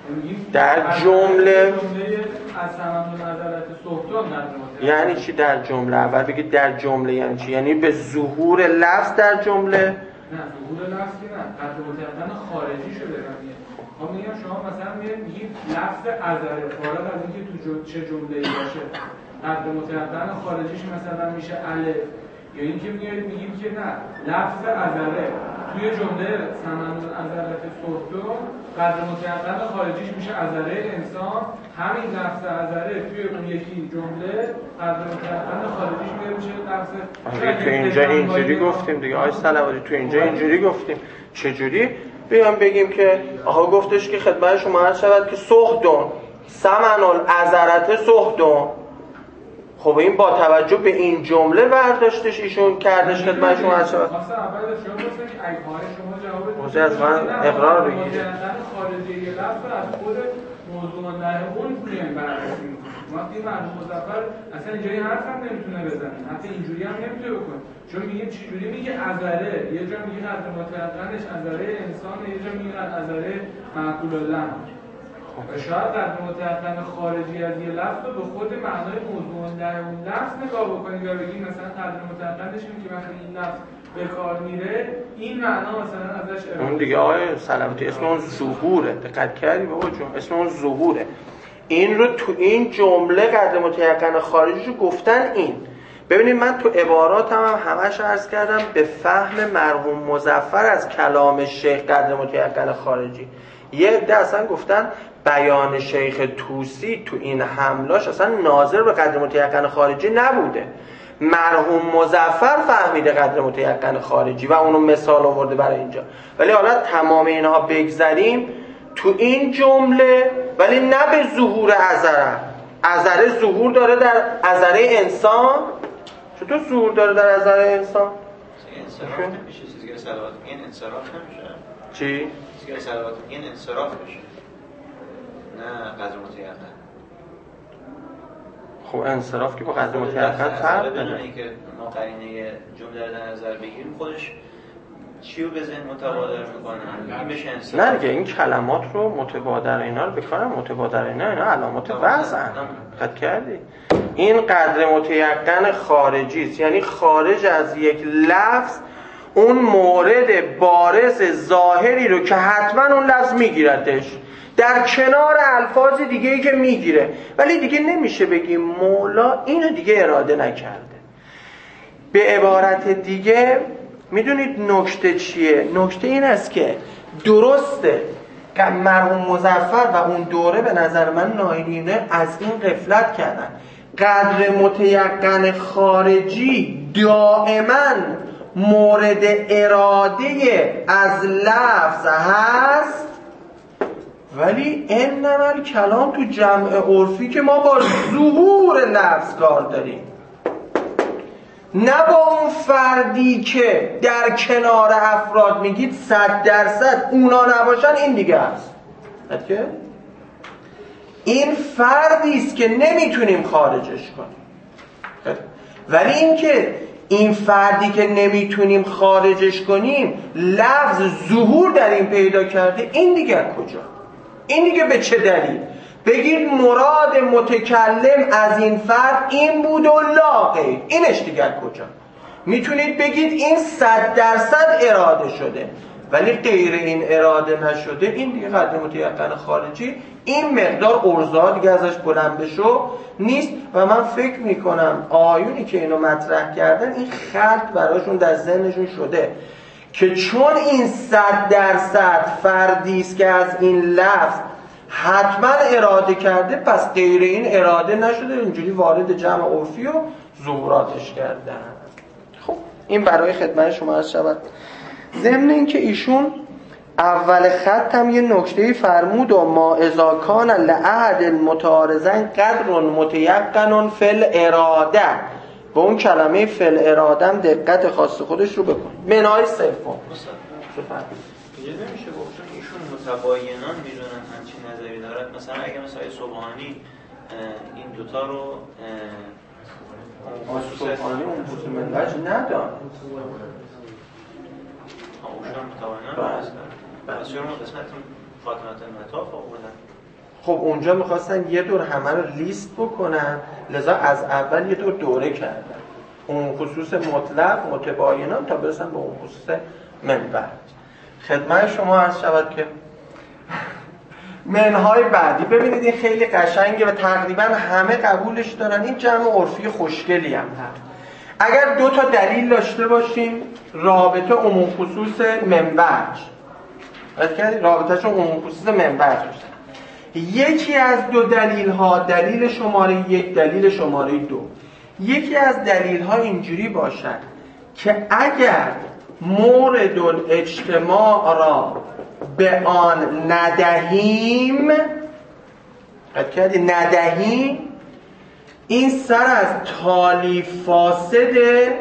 در جمله از سمن عذرت سهتان قدر متیقن. یعنی چی در جمله؟ اول بگید در جمله یعنی چی؟ یعنی به ظهور لفظ در جمله؟ نه ظهور لفظ که نه قدر متیقن خارجی شده نمیه. خب میگم شما مثلا میگید لفظ عذره فارغ از اینکه تو چه جمله‌ای باشه قدر متیقن خارجیش مثلا میشه الف یا اینکه میگیم که نه لفظ عذره توی جمله سمن عذرت صحتو قدر متیقن خارجیش میشه عذره انسان همین لفظ عذره توی اون یکی جمله قدر متیقن خارجیش میشه لفظ تو اینجا اینجوری گفتیم دیگه آقای صلواتی تو اینجا اینجوری گفتیم چجوری بیام بگیم که آقا گفتش که خدمت شما عرض شود که سهدون سمن العذرت سهدون خب این با توجه به این جمله برداشتش ایشون کردش خدمت شما عرض شود اصلا اول شما گفتن که اگه شما جواب از من اقرار بگیرید خارجی یه لفظ از خود موضوع نهون میایم بررسی می‌کنیم وقتی مرحوم مظفر اصلا اینجوری حرف هم نمیتونه بزنه حتی اینجوری هم نمیتونه بکنه چون میگه چجوری میگه عذره یه جا میگه قدر متیقنش عذره انسان یه جا میگه عذره معقول اللحم و شاید قدر متیقن خارجی از یه لفظ رو به خود معنای موضوع اون لفظ نگاه بکنید یا بگید مثلا قدر متیقنش اینه که وقتی این لفظ به کار میره این معنا مثلا ازش اون دیگه آقای صلواتی اسم اون ظهوره دقت کردی بابا جون اسم اون ظهوره این رو تو این جمله قدر متیقن خارجی رو گفتن این ببینید من تو عباراتم هم همش عرض کردم به فهم مرحوم مظفر از کلام شیخ قدر متیقن خارجی یه عده اصلا گفتن بیان شیخ طوسی تو این حملاش اصلا ناظر به قدر متیقن خارجی نبوده مرحوم مظفر فهمیده قدر متیقن خارجی و اونو مثال آورده برای اینجا ولی حالا تمام اینها بگذاریم تو این جمله ولی نه به ظهور عذره ظهور داره در عذره انسان چطور ظهور داره در عذره انسان؟ انصراف نمیشه چیزی که صلوات این انصراف نمیشه چی؟ چیزی که صلوات این انصراف بشه نه قدر متیقن خب انصراف که با قدر متیقن فرق داره بدون اینکه ما قرینه جمله رو در نظر بگیریم خودش چی رو به ذهن متبادر میکنه این بشه انصراف نه دیگه این کلمات رو متبادر اینا رو بکنم متبادر اینا علامات وضعن خد کردی این قدر متیقن خارجی است یعنی خارج از یک لفظ اون مورد بارز ظاهری رو که حتما اون لفظ میگیردش در کنار الفاظ دیگه‌ای که میگیره ولی دیگه نمیشه بگیم مولا اینو دیگه اراده نکرده به عبارت دیگه میدونید نکته چیه؟ نکته این است که درسته که مرحوم مظفر و اون دوره به نظر من ناینینه از این غفلت کردن قدر متیقن خارجی دائما مورد اراده از لفظ هست ولی انما الکلام تو جمع عرفی که ما با ظهور لفظ کار داریم نه با اون فردی که در کنار افراد میگید 100% اونا نباشن این دیگه هست این فردی است که نمیتونیم خارجش کنیم ولی اینکه این فردی که نمیتونیم خارجش کنیم لفظ ظهور در این پیدا کرده این دیگه کجا؟ این دیگه به چه دلیل؟ بگید مراد متکلم از این فرد این بود و لا غیر اینش دیگر کجا؟ میتونید بگید این 100% اراده شده ولی غیر این اراده نشده این دیگه قدر متیقن خارجی این مقدار ارزا دیگه ازش بلند بشو نیست و من فکر میکنم آیونی که اینو مطرح کردن این خلط براشون در ذهنشون شده که چون این 100% فردی است که از این لفظ حتما اراده کرده پس غیر این اراده نشده اینجوری وارد جمع عرفی و ظهوراتش کردن خب این برای خدمت شما عرض شود ضمن این که ایشون اول خط هم یه نکته‌ای فرمود و ما اذا کان لعهد المتعارضین قدر متیقن فی الاراده به اون کلمه فی الاراده هم دقت خاص خودش رو بکن منهای سوم یه نمیشه گفت چون ایشون متباینان میدونن همچین نظری دارد مثلا اگه مثلا سبحانی این دوتا رو آسفوخانی اون خصوص منبج نداره. اوشان متوانن هستن بسیار ما قسمت فاطمه المطاف آوردن. خب اونجا میخواستن یه دور همه رو لیست بکنن، لذا از اول یه دور دوره کردن اون خصوص مطلق متباینان تا برسن به اون خصوص منبج. خدمت شما عرض شود که منهای بعدی ببینید این خیلی قشنگه و تقریبا همه قبولش دارن. این جمع عرفی خوشگلی هم هست. اگر 2 تا دلیل داشته باشیم رابطه عموم خصوص منبج، رابطهشون عموم خصوص منبج باشه، یکی از 2 دلیل ها دلیل شماره 1 دلیل شماره 2، یکی از دلیل ها اینجوری باشد که اگر مورد الاجتماع را به آن ندهیم، این سر از تالی فاسد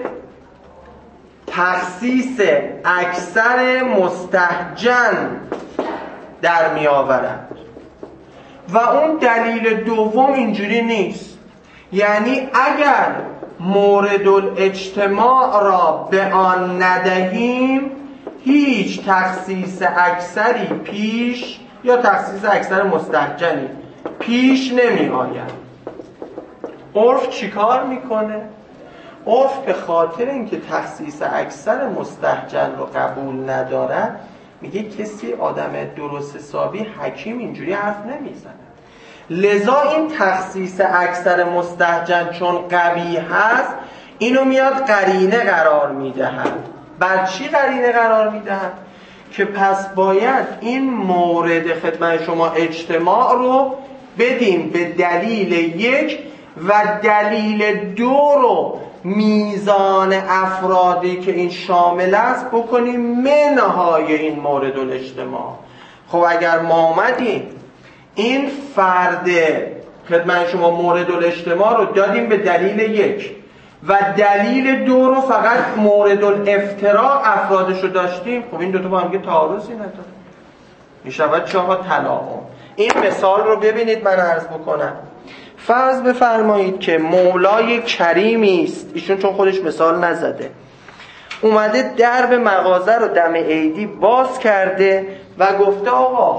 تخصیص اکثر مستهجن در می آورد. و اون دلیل دوم اینجوری نیست، یعنی اگر مورد الاجتماع را به آن ندهیم هیچ تخصیص اکثری پیش یا تخصیص اکثر مستهجنی پیش نمی آید. عرف چیکار میکنه؟ عرف به خاطر اینکه تخصیص اکثر مستهجن رو قبول ندارد میگه کسی آدم درست حسابی حکیم اینجوری حرف نمیزنه. لذا این تخصیص اکثر مستهجن چون قوی هست اینو میاد قرینه قرار میدهد. بر چی قرینه قرار میدهد؟ که پس باید این مورد خدمت شما اجتماع رو بدیم به دلیل 1 و دلیل 2 رو میزان افرادی که این شامل است بکنیم منهای این مورد الاجتماع. خب اگر ما اومدیم این فرد خدمت شما مورد الاجتماع رو دادیم به دلیل 1 و دلیل 2 رو فقط مورد الافتراق افرادش رو داشتیم، خب این 2 تا با هم که تعارضی نداره، میشود چهار تلاعن. این مثال رو ببینید من عرض بکنم. فرض بفرمایید که مولای کریمی است، ایشون چون خودش مثال نزده، اومده درب مغازه رو دم عیدی باز کرده و گفته آقا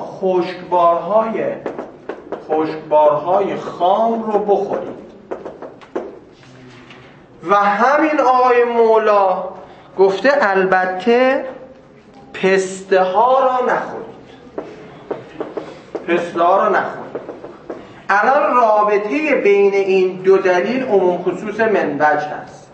خشکبارهای خام رو بخورید. و همین آقای مولا گفته البته پسته ها را نخورید. الان رابطه بین این 2 دلیل عموم خصوص منبج هست.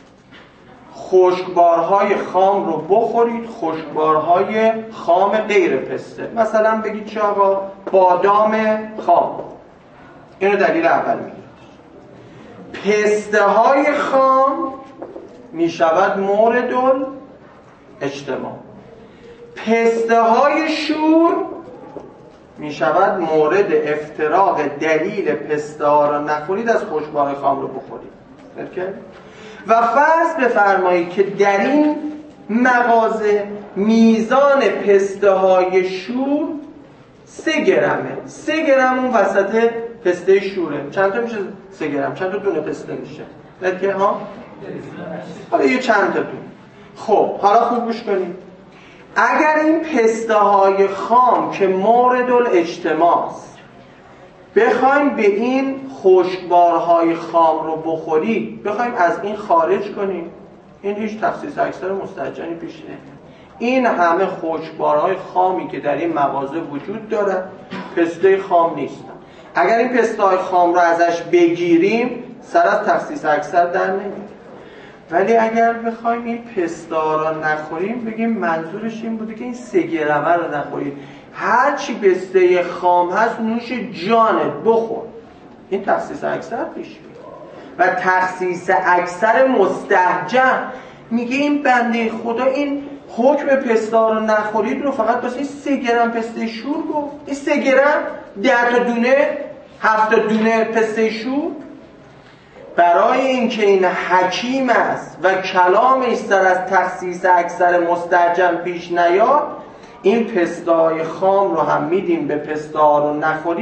خشکبارهای خام رو بخورید، خشکبارهای خام غیر پسته، مثلا بگید چه آقا بادام خام، اینو دلیل اول میگید. پسته های خام میشود مورد اجتماع، پسته های شور میشود مورد افتراق دلیل پسته ها را نخورید از خشکبار خام رو بخورید. و فرض بفرمایید که در این مغازه میزان پسته های شور 3 گرمه. 3 گرم اون وسط پسته شوره. چند تا میشه 3 گرم؟ چند تا دونه پسته میشه؟ نتیجه ها؟ حالا یه چند تا دونه. خب حالا خوب گوش کنید. اگر این پسته های خام که مورد الاجتماع است بخوایم به این خشکبارهای خام رو بخورید، بخوایم از این خارج کنیم، این هیچ تخصیص اکثر مستهجنی پیش نمیاد. این همه خشکبارهای خامی که در این مغازه وجود داره پسته خام نیستن. اگر این پسته های خام رو ازش بگیریم سر از تخصیص اکثر در نمیاد. ولی اگر بخوایم این پسته را نخوریم بگیم منظورش این بوده که این 3 گرمه رو نخورید، هر چی پسته خام هست نوش جانت بخور. این تخصیص اکثر پیش میاد. و تخصیص اکثر مستهجن میگه این بنده خدا این حکم پسته رو نخورید رو فقط واسه این 3 گرم پسته شور گفت. این 3 گرم 10 تا دونه 7 تا دونه پسته شور. برای اینکه این حکیم است و کلامش سر از تخصیص اکثر مستهجن پیش نیاد، این پسته های خام رو هم میدیم به پسته ها رو نخورید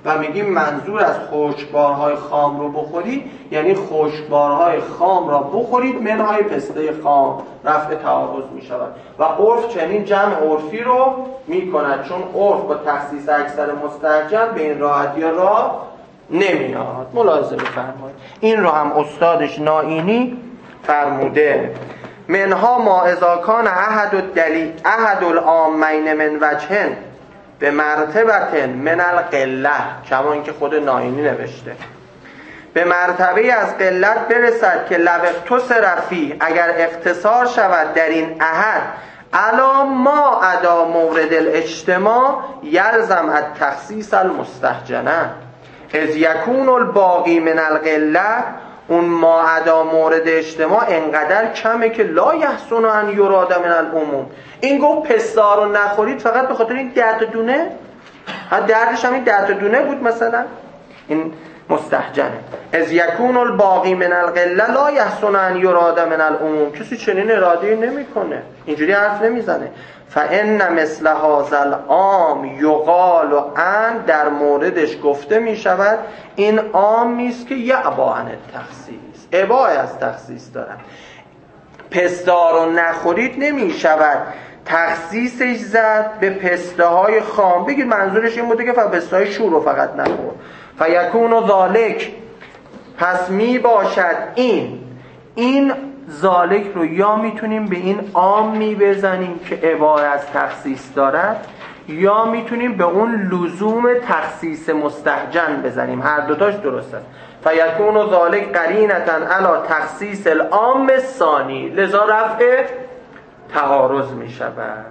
و میگیم منظور از خشکبارهای خام رو بخورید یعنی خشکبارهای خام را بخورید منهای پسته خام، رفع تعارض می شود و عرف چنین جمع عرفی رو می کند، چون عرف با تخصیص اکثر مستهجن به این راحتی را نمیاد. ملاحظه بفرمایید این رو هم استادش نائینی فرموده. منها ما اذا کان احد العامین من وجهن به مرتبه من القله، کما اینکه خود نائینی نوشته، به مرتبه از قلت برسد که لو اختصر فیه، اگر اختصار شود در این احد علی ما عدا مورد الاجتماع یلزم التخصیص المستهجنه اذ یکون الباقی من القله، اون ما عدا مورد اجتماع انقدر کمه که لا یحسن ان یراد من العموم. این گفت پستار رو نخورید فقط به خاطر این 10 تا دونه، دردش هم این 10 تا دونه بود مثلا، این مستهجنه. از یکون الباقی من القله لا یحسن ان یراد من العموم، کسی چنین اراده نمیکنه، اینجوری حرف نمیزنه. فان مثل هذا العام یقال ان، در موردش گفته میشود این عامی است که یعبا عن التخصیص، ابای از تخصیص دارن. پستا رو نخورید نمیشود تخصیصش زد به پسته های خام، بگید منظورش این بوده که پسته های شور رو فقط نخور. فیکون ذالک، پس می باشد این ذالک رو یا میتونیم به این عام می بزنیم که عبارت از تخصیص دارد، یا میتونیم به اون لزوم تخصیص مستهجن بزنیم، هر دوتاش درست است. فیکون ذالک قرینةً علی تخصیص العام الثانی، لذا رفع تعارض می شود.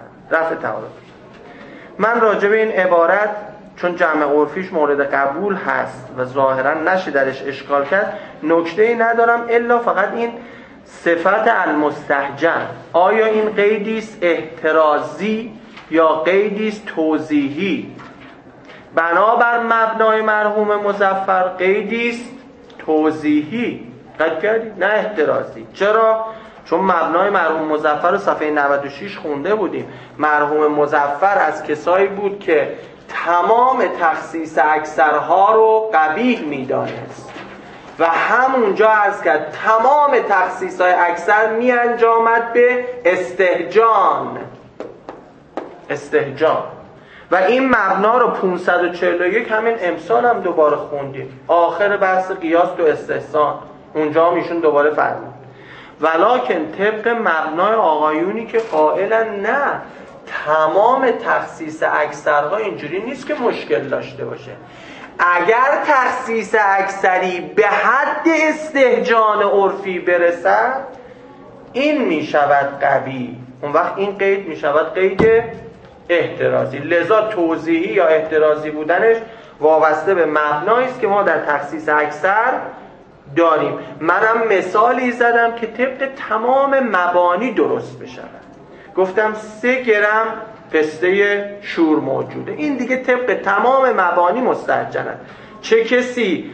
من راجع به این عبارت چون جمع عرفیش مورد قبول هست و ظاهرا نشه درش اشکال کرد، نکته‌ای ندارم الا فقط این صفت المستهجن، آیا این قیدی است احترازی یا قیدی است توضیحی؟ بنابر مبنای مرحوم مظفر قیدی است توضیحی، قد کردید؟ نه احترازی. چرا؟ چون مبنای مرحوم مظفر رو صفحه 96 خونده بودیم. مرحوم مظفر از کسایی بود که تمام تخصیص اکثرها رو قبیح می‌دانست و همونجا عرض کرد تمام تخصیص‌های اکثر می‌انجامد به استهجان و این مبنا رو 541 همین امسال هم دوباره خوندیم، آخر بحث قیاس و استحسان، اونجا هم ایشون دوباره فرمود ولکن طبق مبنای آقایونی که قائلا نه تمام تخصیص اکثرها اینجوری نیست که مشکل داشته باشه. اگر تخصیص اکثری به حد استهجان عرفی برسد این می شود قوی، اون وقت این قید می شود قید احترازی. لذا توضیحی یا احترازی بودنش وابسته به مبنایی است که ما در تخصیص اکثر داریم. منم مثالی زدم که طبق تمام مبانی درست بشود. گفتم 3 گرم پسته شور موجوده، این دیگه طبق تمام مبانی مستهجنه. چه کسی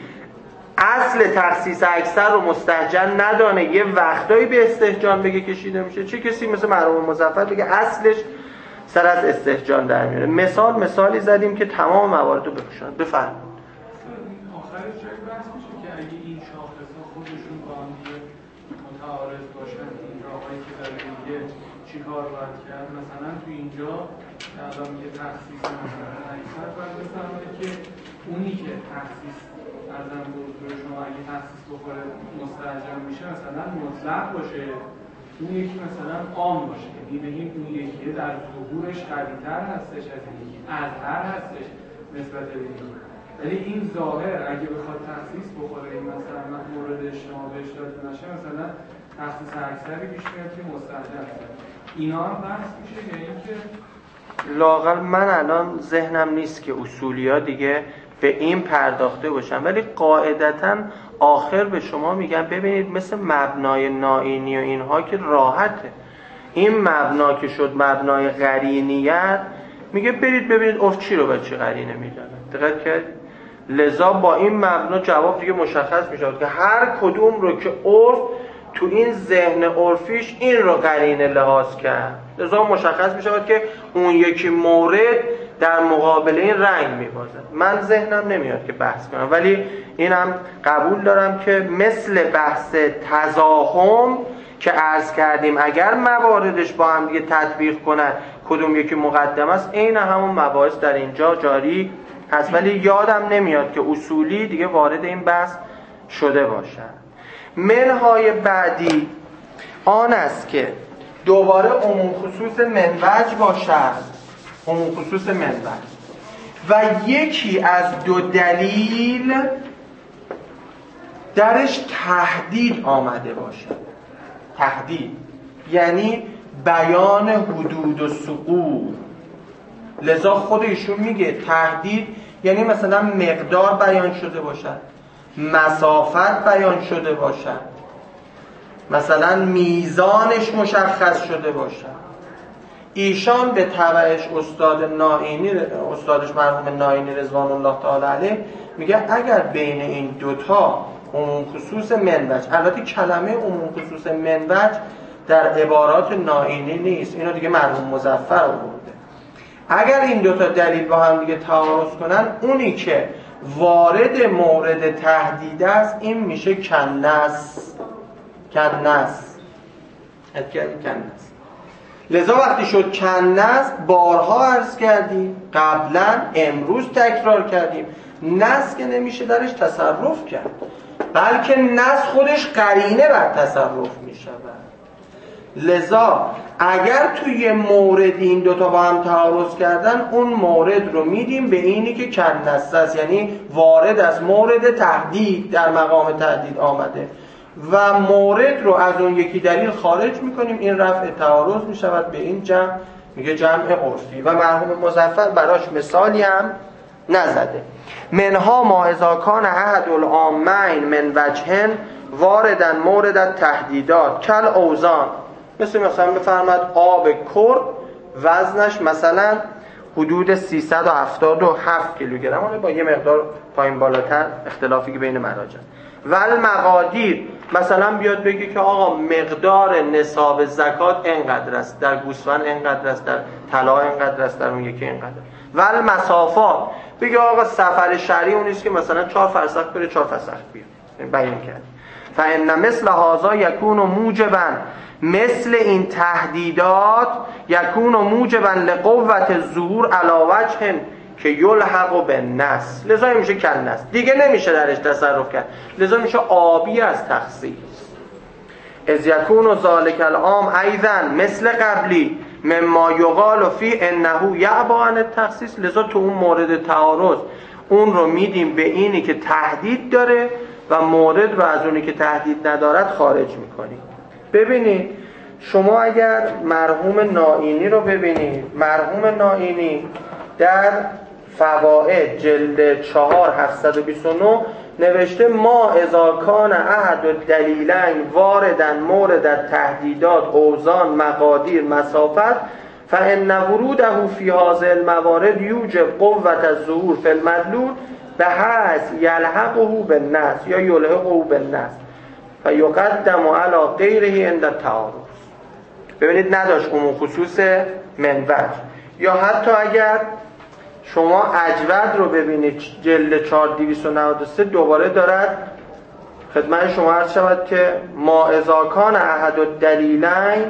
اصل تخصیص اکثر رو مستهجن ندانه یه وقتایی به استهجان بگه کشیده میشه، چه کسی مثل مرحوم مظفر بگه اصلش سر از استهجان در میاره. مثالی زدیم که تمام موارد رو بپوشند. بفرمایید. آخرش جایی بحث میشه که اگه این شاخص‌ها خودشون با هم دیگه متعارض باشن، این راهایی که داره میگه چی کار باید کرد؟ مثلا تو اینجا الان میگه تخصیص مثلا اکثر باید بفرمایید که اونی که تخصیص ارزم به شما اگه تخصیص بخوره مستهجن میشه مثلا مطلق باشه، اون یکی مثلا عام باشه، یعنی بگیم اون یکی در ظهورش قوی‌تر هستش از این یکی، اظهر هستش نسبت به این. ولی این ظاهر اگه بخواد تخصیص بخوره این مثلا مورد اجتماع بهش داده نشه مثلا تخصیص اکثری پیش میاد که مستهجن است. اینا هم بحث میشه یا اینکه لااقل من الان ذهنم نیست که اصولیا دیگه به این پرداخته باشن، ولی قاعدتاً آخر به شما میگن ببینید مثل مبنای نائینی و اینها که راحته، این مبنا که شد مبنای قرینیت میگه برید ببینید عرف چی رو به چی قرینه میدونه. دقت کردید؟ لذا با این مبنا جواب دیگه مشخص میشه که هر کدوم رو که عرف تو این ذهن عرفیش این رو قرینه لحاظ کرد، لذا مشخص میشه که اون یکی مورد در مقابل این رنگ میبازد. من ذهنم نمیاد که بحث کنم، ولی اینم قبول دارم که مثل بحث تزاحم که عرض کردیم اگر مواردش با هم دیگه تطبیق کنن کدوم یکی مقدم است، عین همون مباحث در اینجا جاری هست، ولی یادم نمیاد که اصولی دیگه وارد این بحث شده باشد. منهای بعدی آن است که دوباره عموم خصوص منوج باشد، عموم خصوص منوج و یکی از دو دلیل درش تهدید آمده باشد. تهدید یعنی بیان حدود و سقوط. لذا خود ایشون میگه تهدید یعنی مثلا مقدار بیان شده باشد، مسافت بیان شده باشد، مثلا میزانش مشخص شده باشد. ایشان به تبعش استادش مرحوم نائینی رضوان الله تعالی علیه میگه اگر بین این دوتا عموم خصوص منوج، البته کلمه عموم خصوص منوج در عبارات نائینی نیست، اینو دیگه مرحوم مظفر آورده، اگر این دوتا دلیل با هم دیگه تعارض کنن، اونی که وارد مورد تهدید است این میشه کنس. لذا وقتی شد کنس، بارها عرض کردیم قبلا، امروز تکرار کردیم، نس که نمیشه درش تصرف کرد، بلکه نس خودش قرینه بر تصرف میشود. لذا اگر توی مورد این دوتا با هم تعارض کردن، اون مورد رو میدیم به اینی که کنس است، یعنی وارد از مورد تهدید در مقام تهدید آمده و مورد رو از اون یکی دلیل خارج میکنیم، این رفع تعارض میشود به این جمع، میگه جمع عرفی. و مرحوم مظفر براش مثالی هم نزده. منها ما اذا کان احد العامین من وجهن واردن مورد تهدیدات کل اوزان، مثلا بفرماد آب کرد وزنش مثلا حدود 377 کیلوگرم، با یه مقدار پایین بالاتر اختلافی که بین مراجع. ول مقادیر مثلا بیاد بگه که آقا مقدار نصاب زکات اینقدر است، در گوسفند اینقدر است، در طلا اینقدر است، در اون یکی اینقدر. ول مسافات بگه آقا سفر شرعی اون نیست که مثلا 4 فرسخ بره 4 فرسخ بیاد، بیان کرد. فان مثل هذا یکون موجبا، مثل این تهدیدات یکون موجبا لقوت الظهور علی وجه که یلحق بالنص، لذا میشه کنس، دیگه نمیشه درش تصرف کرد، لذا میشه آبی از تخصیص. اذ یکون ذلک العام ایضا مثل قبلی مما یقال فی انه یعبا عن التخصیص، لذا تو اون مورد تعارض اون رو میدیم به اینی که تهدید داره و مورد رو از اونی که تهدید ندارد خارج میکنیم. ببینید شما اگر مرحوم نائینی رو ببینید، مرحوم نائینی در فوائد جلد 4 729 نوشته ما اذا کان احد الدلیلین واردن مورد تهدیدات اوزان مقادیر مسافت فان وروده فی هذه الموارد یوجب قوت الظهور فی المدلول بحیث یلحقه بالنص یا یلحقه بالنص فیقدم علی غیره عند التعارض. ببینید نداشت عموم خصوص منوج. یا حتی اگر شما اجود رو ببینید جلد 4 293 دوباره دارد خدمت شما عرض شود که ما اذا کان احد الدلیلین،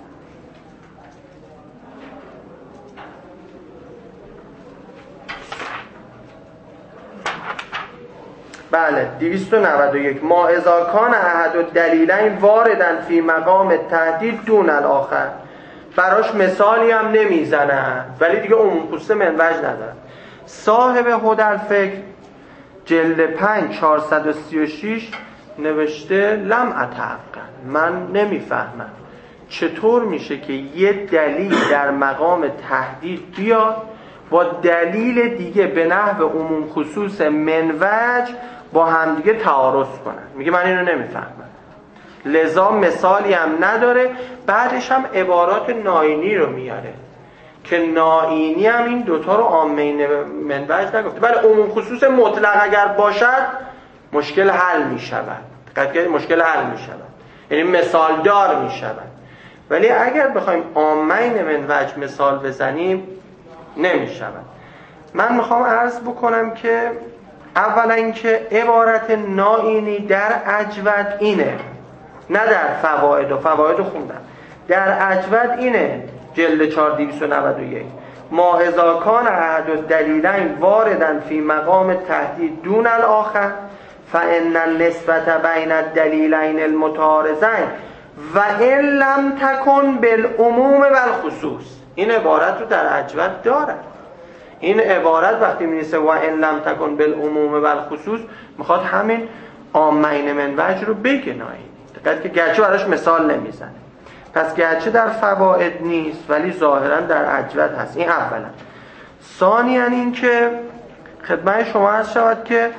بله 291 ما اذا کان احد الدلیلین واردن فی مقام تهدید دون الاخر، براش مثالی هم نمیزنن ولی دیگه عموم خصوص منوج ندارن. صاحب هدی الفکر جلد 5 436 نوشته لم اتعقل، من نمیفهمم چطور میشه که یه دلیل در مقام تهدید بیاد با دلیل دیگه به نحو عموم خصوص منوج با همدیگه تعارض کنن. میگه من اینو نمیفهمم، لذا مثالی هم نداره. بعدش هم عبارات نائینی رو میاره که نائینی هم این دوتا رو عامه منوج نگفته، بله عموم خصوص مطلق اگر باشد مشکل حل میشود، مشکل حل میشود، یعنی مثال دار میشود. ولی اگر بخوایم عامه منوج مثال بزنیم نمی شود. من میخوام عرض بکنم که اولا اینکه عبارت نائینی در اجود اینه، نه در فواید و فواید خوندم، در اجود اینه جلد 4291 ما اذا کان احد الدلیلین واردن فی مقام تهدید دون الاخر فان النسبت بین الدلیلین المتعارضین و ان لم تکن بالعموم والخصوص. این عبارت رو در اجود دارد. این عبارت وقتی می‌نویسه و ان لم تکن بالعموم والخصوص میخواد همین عامین من وجه رو بگه نائینی. دقیقاً که گرچه براش مثال نمیزنه، پس گرچه در فواید نیست ولی ظاهراً در اجود هست. این اولا. ثانیاً این که خدمت شما عرض شود که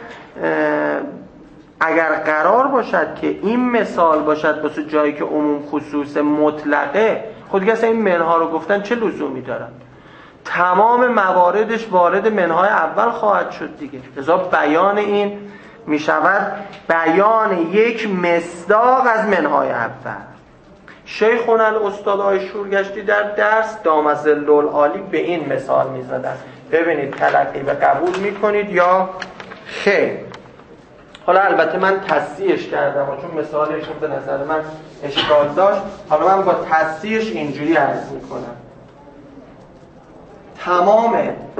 اگر قرار باشد که این مثال باشد واسه جایی که عموم خصوص مطلقه، خود دیگه اصلا این منها رو گفتن چه لزومی دارن؟ تمام مواردش وارد منهای اول خواهد شد دیگه. لذا بیان این می شود بیان یک مصداق از منهای اول. شیخنا الاستاد آقای شورگشتی در درس دام ظل العالی به این مثال می زدن. ببینید تلقی به قبول می کنید یا خیر. حالا البته من تصحیحش کردم چون مثالش به نظر من اشکال داشت. حالا من با تصحیحش اینجوری عرض می کنم: تمام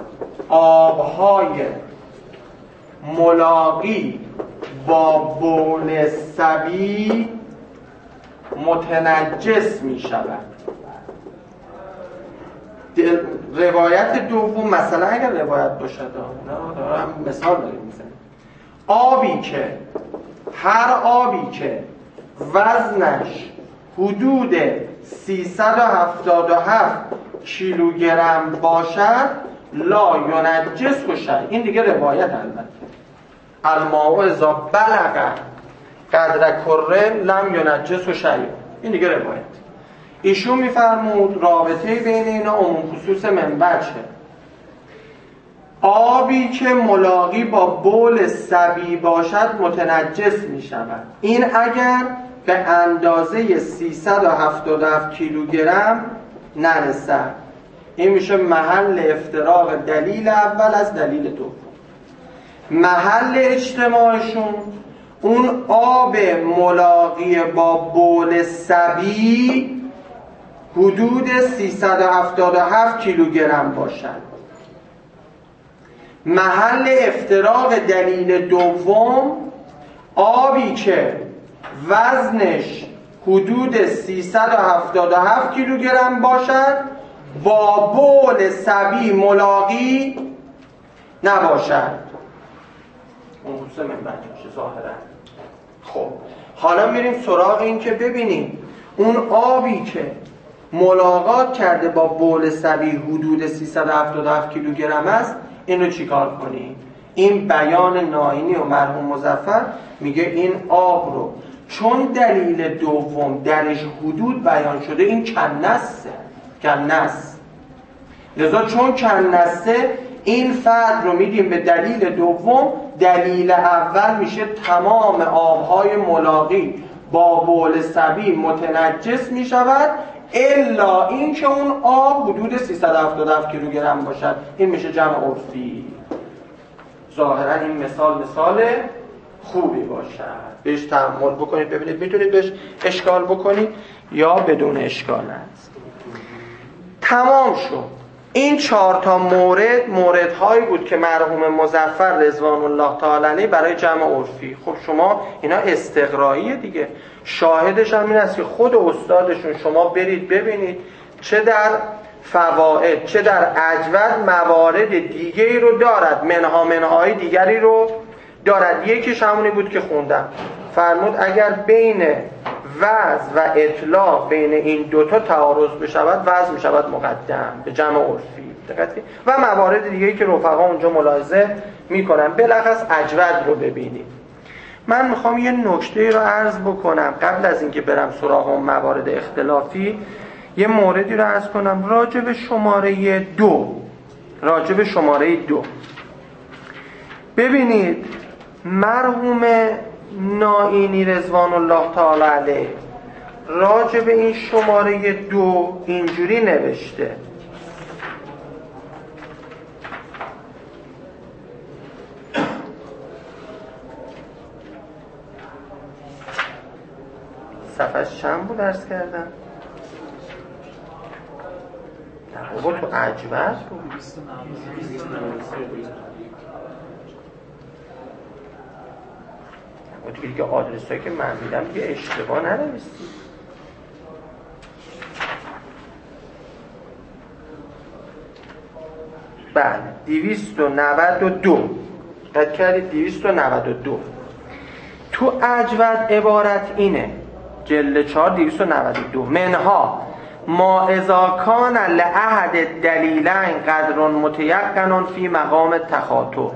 آبهای ملاقی با بول صبی متنجس می شود. روایت دوم مثلا اگر روایت باشد، دارم مثال داریم میزنیم، آبی که هر آبی که وزنش حدود 377 کیلوگرم باشد لا ینجس و شیء. این دیگه روایت البته. الماء اذا بلغ قدر کره لم ینجس و شیء. این دیگه روایت. ایشون میفرمود رابطه بین اینا عموم خصوص من وجهه. آبی که ملاقی با بول صبی باشد متنجس می شود. این اگر به اندازه 377 کیلوگرم نرسد. این میشه محل افتراق دلیل اول از دلیل دوم. محل اجتماعشون اون آب ملاقی با بول صبی حدود 377 کیلوگرم باشد. محل افتراق دلیل دوم آبی که وزنش حدود 377 کیلوگرم باشد با بول صبی ملاقی نباشد. اون خصوص من بچه ظاهرا. خب حالا میریم سراغ این که ببینیم اون آبی که ملاقات کرده با بول صبی حدود 377 کیلوگرم است، این رو چیکار کنیم؟ این بیان نائینی و مرحوم مظفر میگه این آب رو چون دلیل دوم درش حدود بیان شده، این کننسه. لذا چون کننسه این فرد رو میدیم به دلیل دوم. دلیل اول میشه تمام آبهای ملاقی با بول صبی متنجس میشود الا این که اون آب حدود 377 کیلوگرم باشد. این میشه جمع عرفی. ظاهرا این مثال خوبی باشد. بهش تأمل بکنید ببینید میتونید بهش اشکال بکنید یا بدون اشکال است. تمام شد. این 4 تا موردهایی بود که مرحوم مظفر رضوان الله تعالی علیه برای جمع عرفی. خب شما اینا استقراییه دیگه. شاهدش هم این است که خود استادشون شما برید ببینید چه در فواید چه در اجود موارد دیگری رو دارد، منهای دیگری رو دارد. یکیش همونی بود که خوندم، فرمود اگر بین وزن و اطلاق بین این دوتا تعارض بشود وزن میشود مقدم به جمع عرفی. و موارد دیگری که رفقا اونجا ملاحظه میکنن. بلخص اجود رو ببینیم. من میخوام یه نکته رو عرض بکنم قبل از اینکه برم سراغ اون موارد اختلافی. یه موردی رو عرض کنم راجع به شماره 2. ببینید مرحوم نائینی رضوان الله تعالی علیه راجع به این شماره 2 اینجوری نوشته: صفحهش چند بود درس کردم؟ نه بابا تو عجبت بود. و دیگه آدرس هایی که من میدم دیگه اشتباه ننویسید. بله 292 قد کردید 292 تو عجوت عبارت اینه جلد 4 292 منها ما اذا کان لأحد دلیلین قدر متیقن فی مقام تخاطب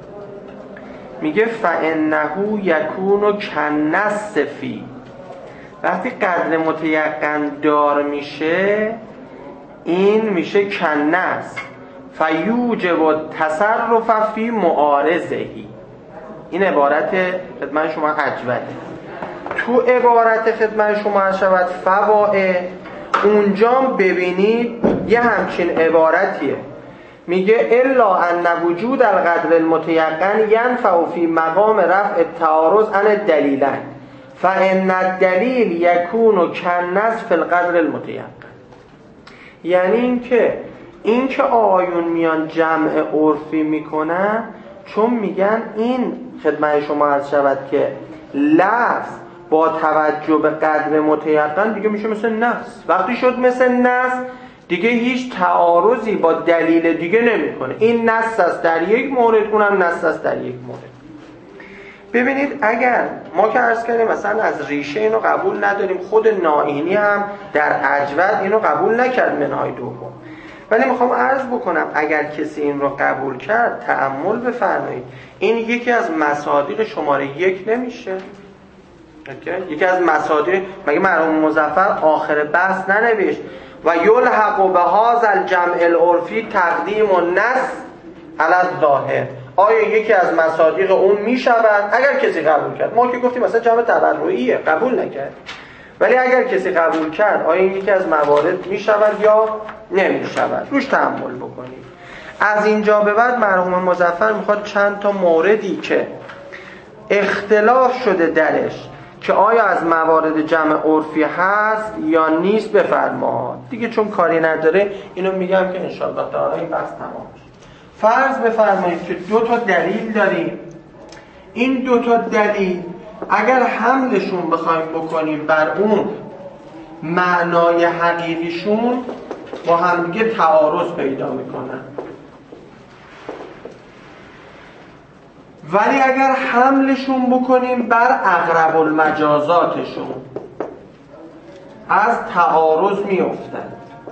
میگه فانه یکون کنص فی وقتی قدر متیقن دار میشه این میشه کنص فیوجب التصرف فی معارضهی. این عبارت خدمت شما عجوته. تو عبارت خدمت شما عجوت فواعد اونجا ببینید یه همچین عبارتیه میگه الا ان وجود القدر المتیقن ینفع فی مقام رفع التعارض عن الدلیلین فان الدلیل یکون کنص فی القدر المتیقن. یعنی اینکه آقایون میان جمع عرفی میکنن چون میگن این خدمت شما عرض شود که لفظ با توجه به قدر متیقن دیگه میشه مثل نص. وقتی شد مثل نص دیگه هیچ تعارضی با دلیل دیگه نمیکنه. این نص است در یک مورد اونم نص است در یک مورد. ببینید اگر ما که عرض کردیم مثلا از ریشه اینو قبول نداریم خود نائینی هم در عجوت اینو قبول نکرد منهای دوم ولی میخوام عرض بکنم اگر کسی این رو قبول کرد تأمل بفرمایید این یکی از مصادیق شماره 1 نمیشه؟ یکی از مصادیق مگه مرحوم مظفر آخر بحث ننوشت و یلحق به هذا الجمع العرفی تقدیم النص علی الظاهر؟ آیا یکی از مصادیق اون میشود اگر کسی قبول کرد؟ ما که گفتیم مثلا جمع تبرعیه قبول نکرد ولی اگر کسی قبول کرد آیا این یکی از موارد میشود یا نمیشود؟ روش تأمل بکنید. از اینجا به بعد مرحوم مظفر میخواد چند تا موردی که اختلاف شده درش که آیا از موارد جمع عرفی هست یا نیست بفرما دیگه چون کاری نداره اینو میگم که انشاءالله تعالی این بحث تمام شد. فرض بفرمایید که 2 تا دلیل داریم. این 2 تا دلیل اگر حملشون بخوایم بکنیم بر اون معنای حقیقیشون با هم دیگه تعارض پیدا میکنن ولی اگر حملشون بکنیم بر اقرب المجازاتشون از تعارض میافتن.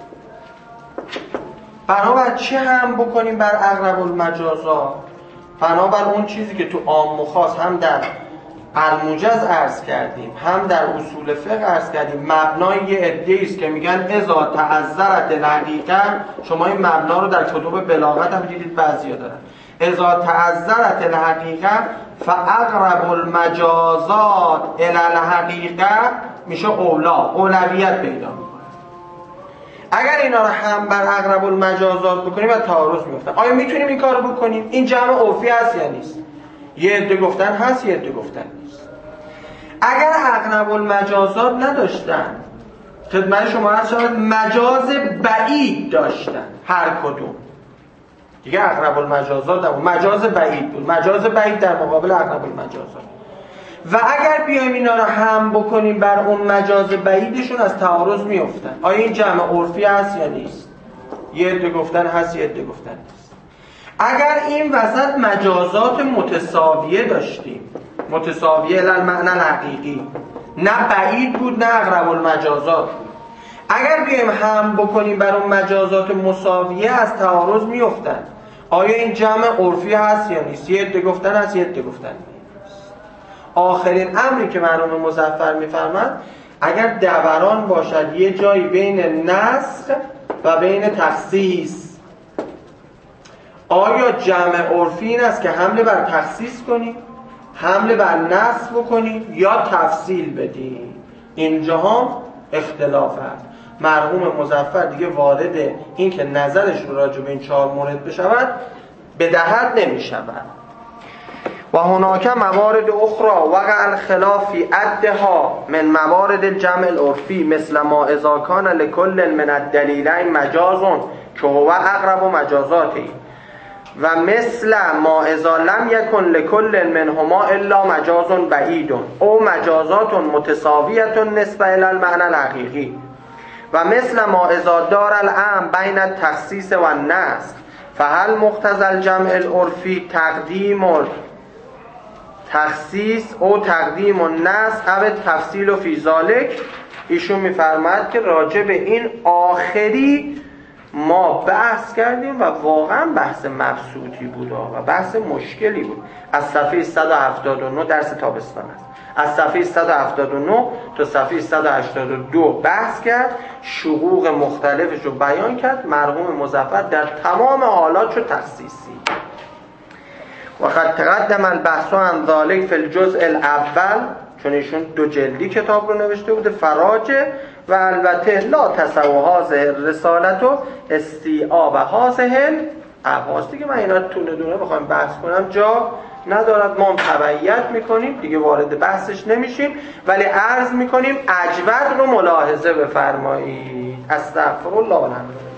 بنابر چه هم بکنیم بر اقرب المجازات؟ بنابر اون چیزی که تو عام و خاص هم در الموجز عرض کردیم هم در اصول فقه عرض کردیم مبنای یه عده‌ای است که میگن اذا تعذرت الحقیقه. شما این مبنا رو در کتب بلاغت هم دیدید بعضیا دارن. اذا تعذرت الحقیقه فاقرب المجازات الی الحقیقه میشه اولویت پیدا میکنه. اگر اینا رو هم بر اقرب المجازات بکنیم و تعارض میفته. آیا میتونیم این کارو بکنیم؟ این جمع عرفی هست یا نیست؟ یه عده گفتن هست یه عده گفتن نیست. اگر اقرب المجازات نداشتن خدمت شما هست شاید مجاز بعید داشتن هر کدوم دیگه اقرب المجازات نبود مجاز بعید بود. مجاز بعید در مقابل اقرب المجازات و اگر بیایم اینا رو هم بکنیم بر اون مجاز بعیدشون از تعارض میافتن. آیا این جمع عرفی هست یا نیست؟ یه عده گفتن هست یه عده گفتن نیست. اگر این وسط مجازات متساویه داشتیم متساویه للمعنی الحقیقی نه بعید بود نه اقرب المجازات بود اگر بیایم هم بکنیم بر اون مجازات مساویه از تعارض میافتن. آیا این جمع عرفی هست یا نیست؟ یه عده گفتن هست یه عده گفتن نیست. آخرین امری که مرحوم مظفر میفرماد اگر دوران باشد یه جایی بین نسخ و بین تخصیص آیا جمع عرفی این است که حمله بر تخصیص کنیم حمله بر نسخ بکنیم یا تفصیل بدیم؟ اینجا هم اختلاف هست. مرحوم مظفر دیگه وارد این که نظرش رو راجع به این 4 مورد بشود بدهد نمی شود. و هناک موارد اخرى وقع الخلاف فی عدها من موارد الجمع العرفی مثل ما اذا کان لکل من الدلیلین مجاز که هو اقرب مجازاته و مثل ما اذا لم یکن لکل منهما الا مجاز بعید او مجازات متساویه نسبه الی المعنى الحقیقی و مثل ما اذا دار الامر بین التخصیص و النسخ فهل مقتضى الجمع العرفی تقدیم تخصیص او تقدیم النسخ او تفصیل فی ذلک. ایشون میفرماید که راجع به این آخری ما بحث کردیم و واقعا بحث مبسوطی بود و بحث مشکلی بود. از صفحه 179 درس تابستان است، از صفحه 179 تا صفحه 182 بحث کرد، شقوق مختلفش رو بیان کرد. مرحوم مظفر در تمام حالات رو تخصیصی و قد تقدم البحث عن ذلك فی الجزء الاول، چون ایشون 2 جلدی کتاب رو نوشته بوده فراجه و البته لا تسوى هذه الرسالت و استیعاب هذه الابحاث. دیگه من اینا تونه دونه بخوایم بحث کنم جا ندارد، ما تبعیت میکنیم دیگه، وارد بحثش نمیشیم، ولی عرض میکنیم اجود رو ملاحظه بفرمایید. استغفر الله العظیم.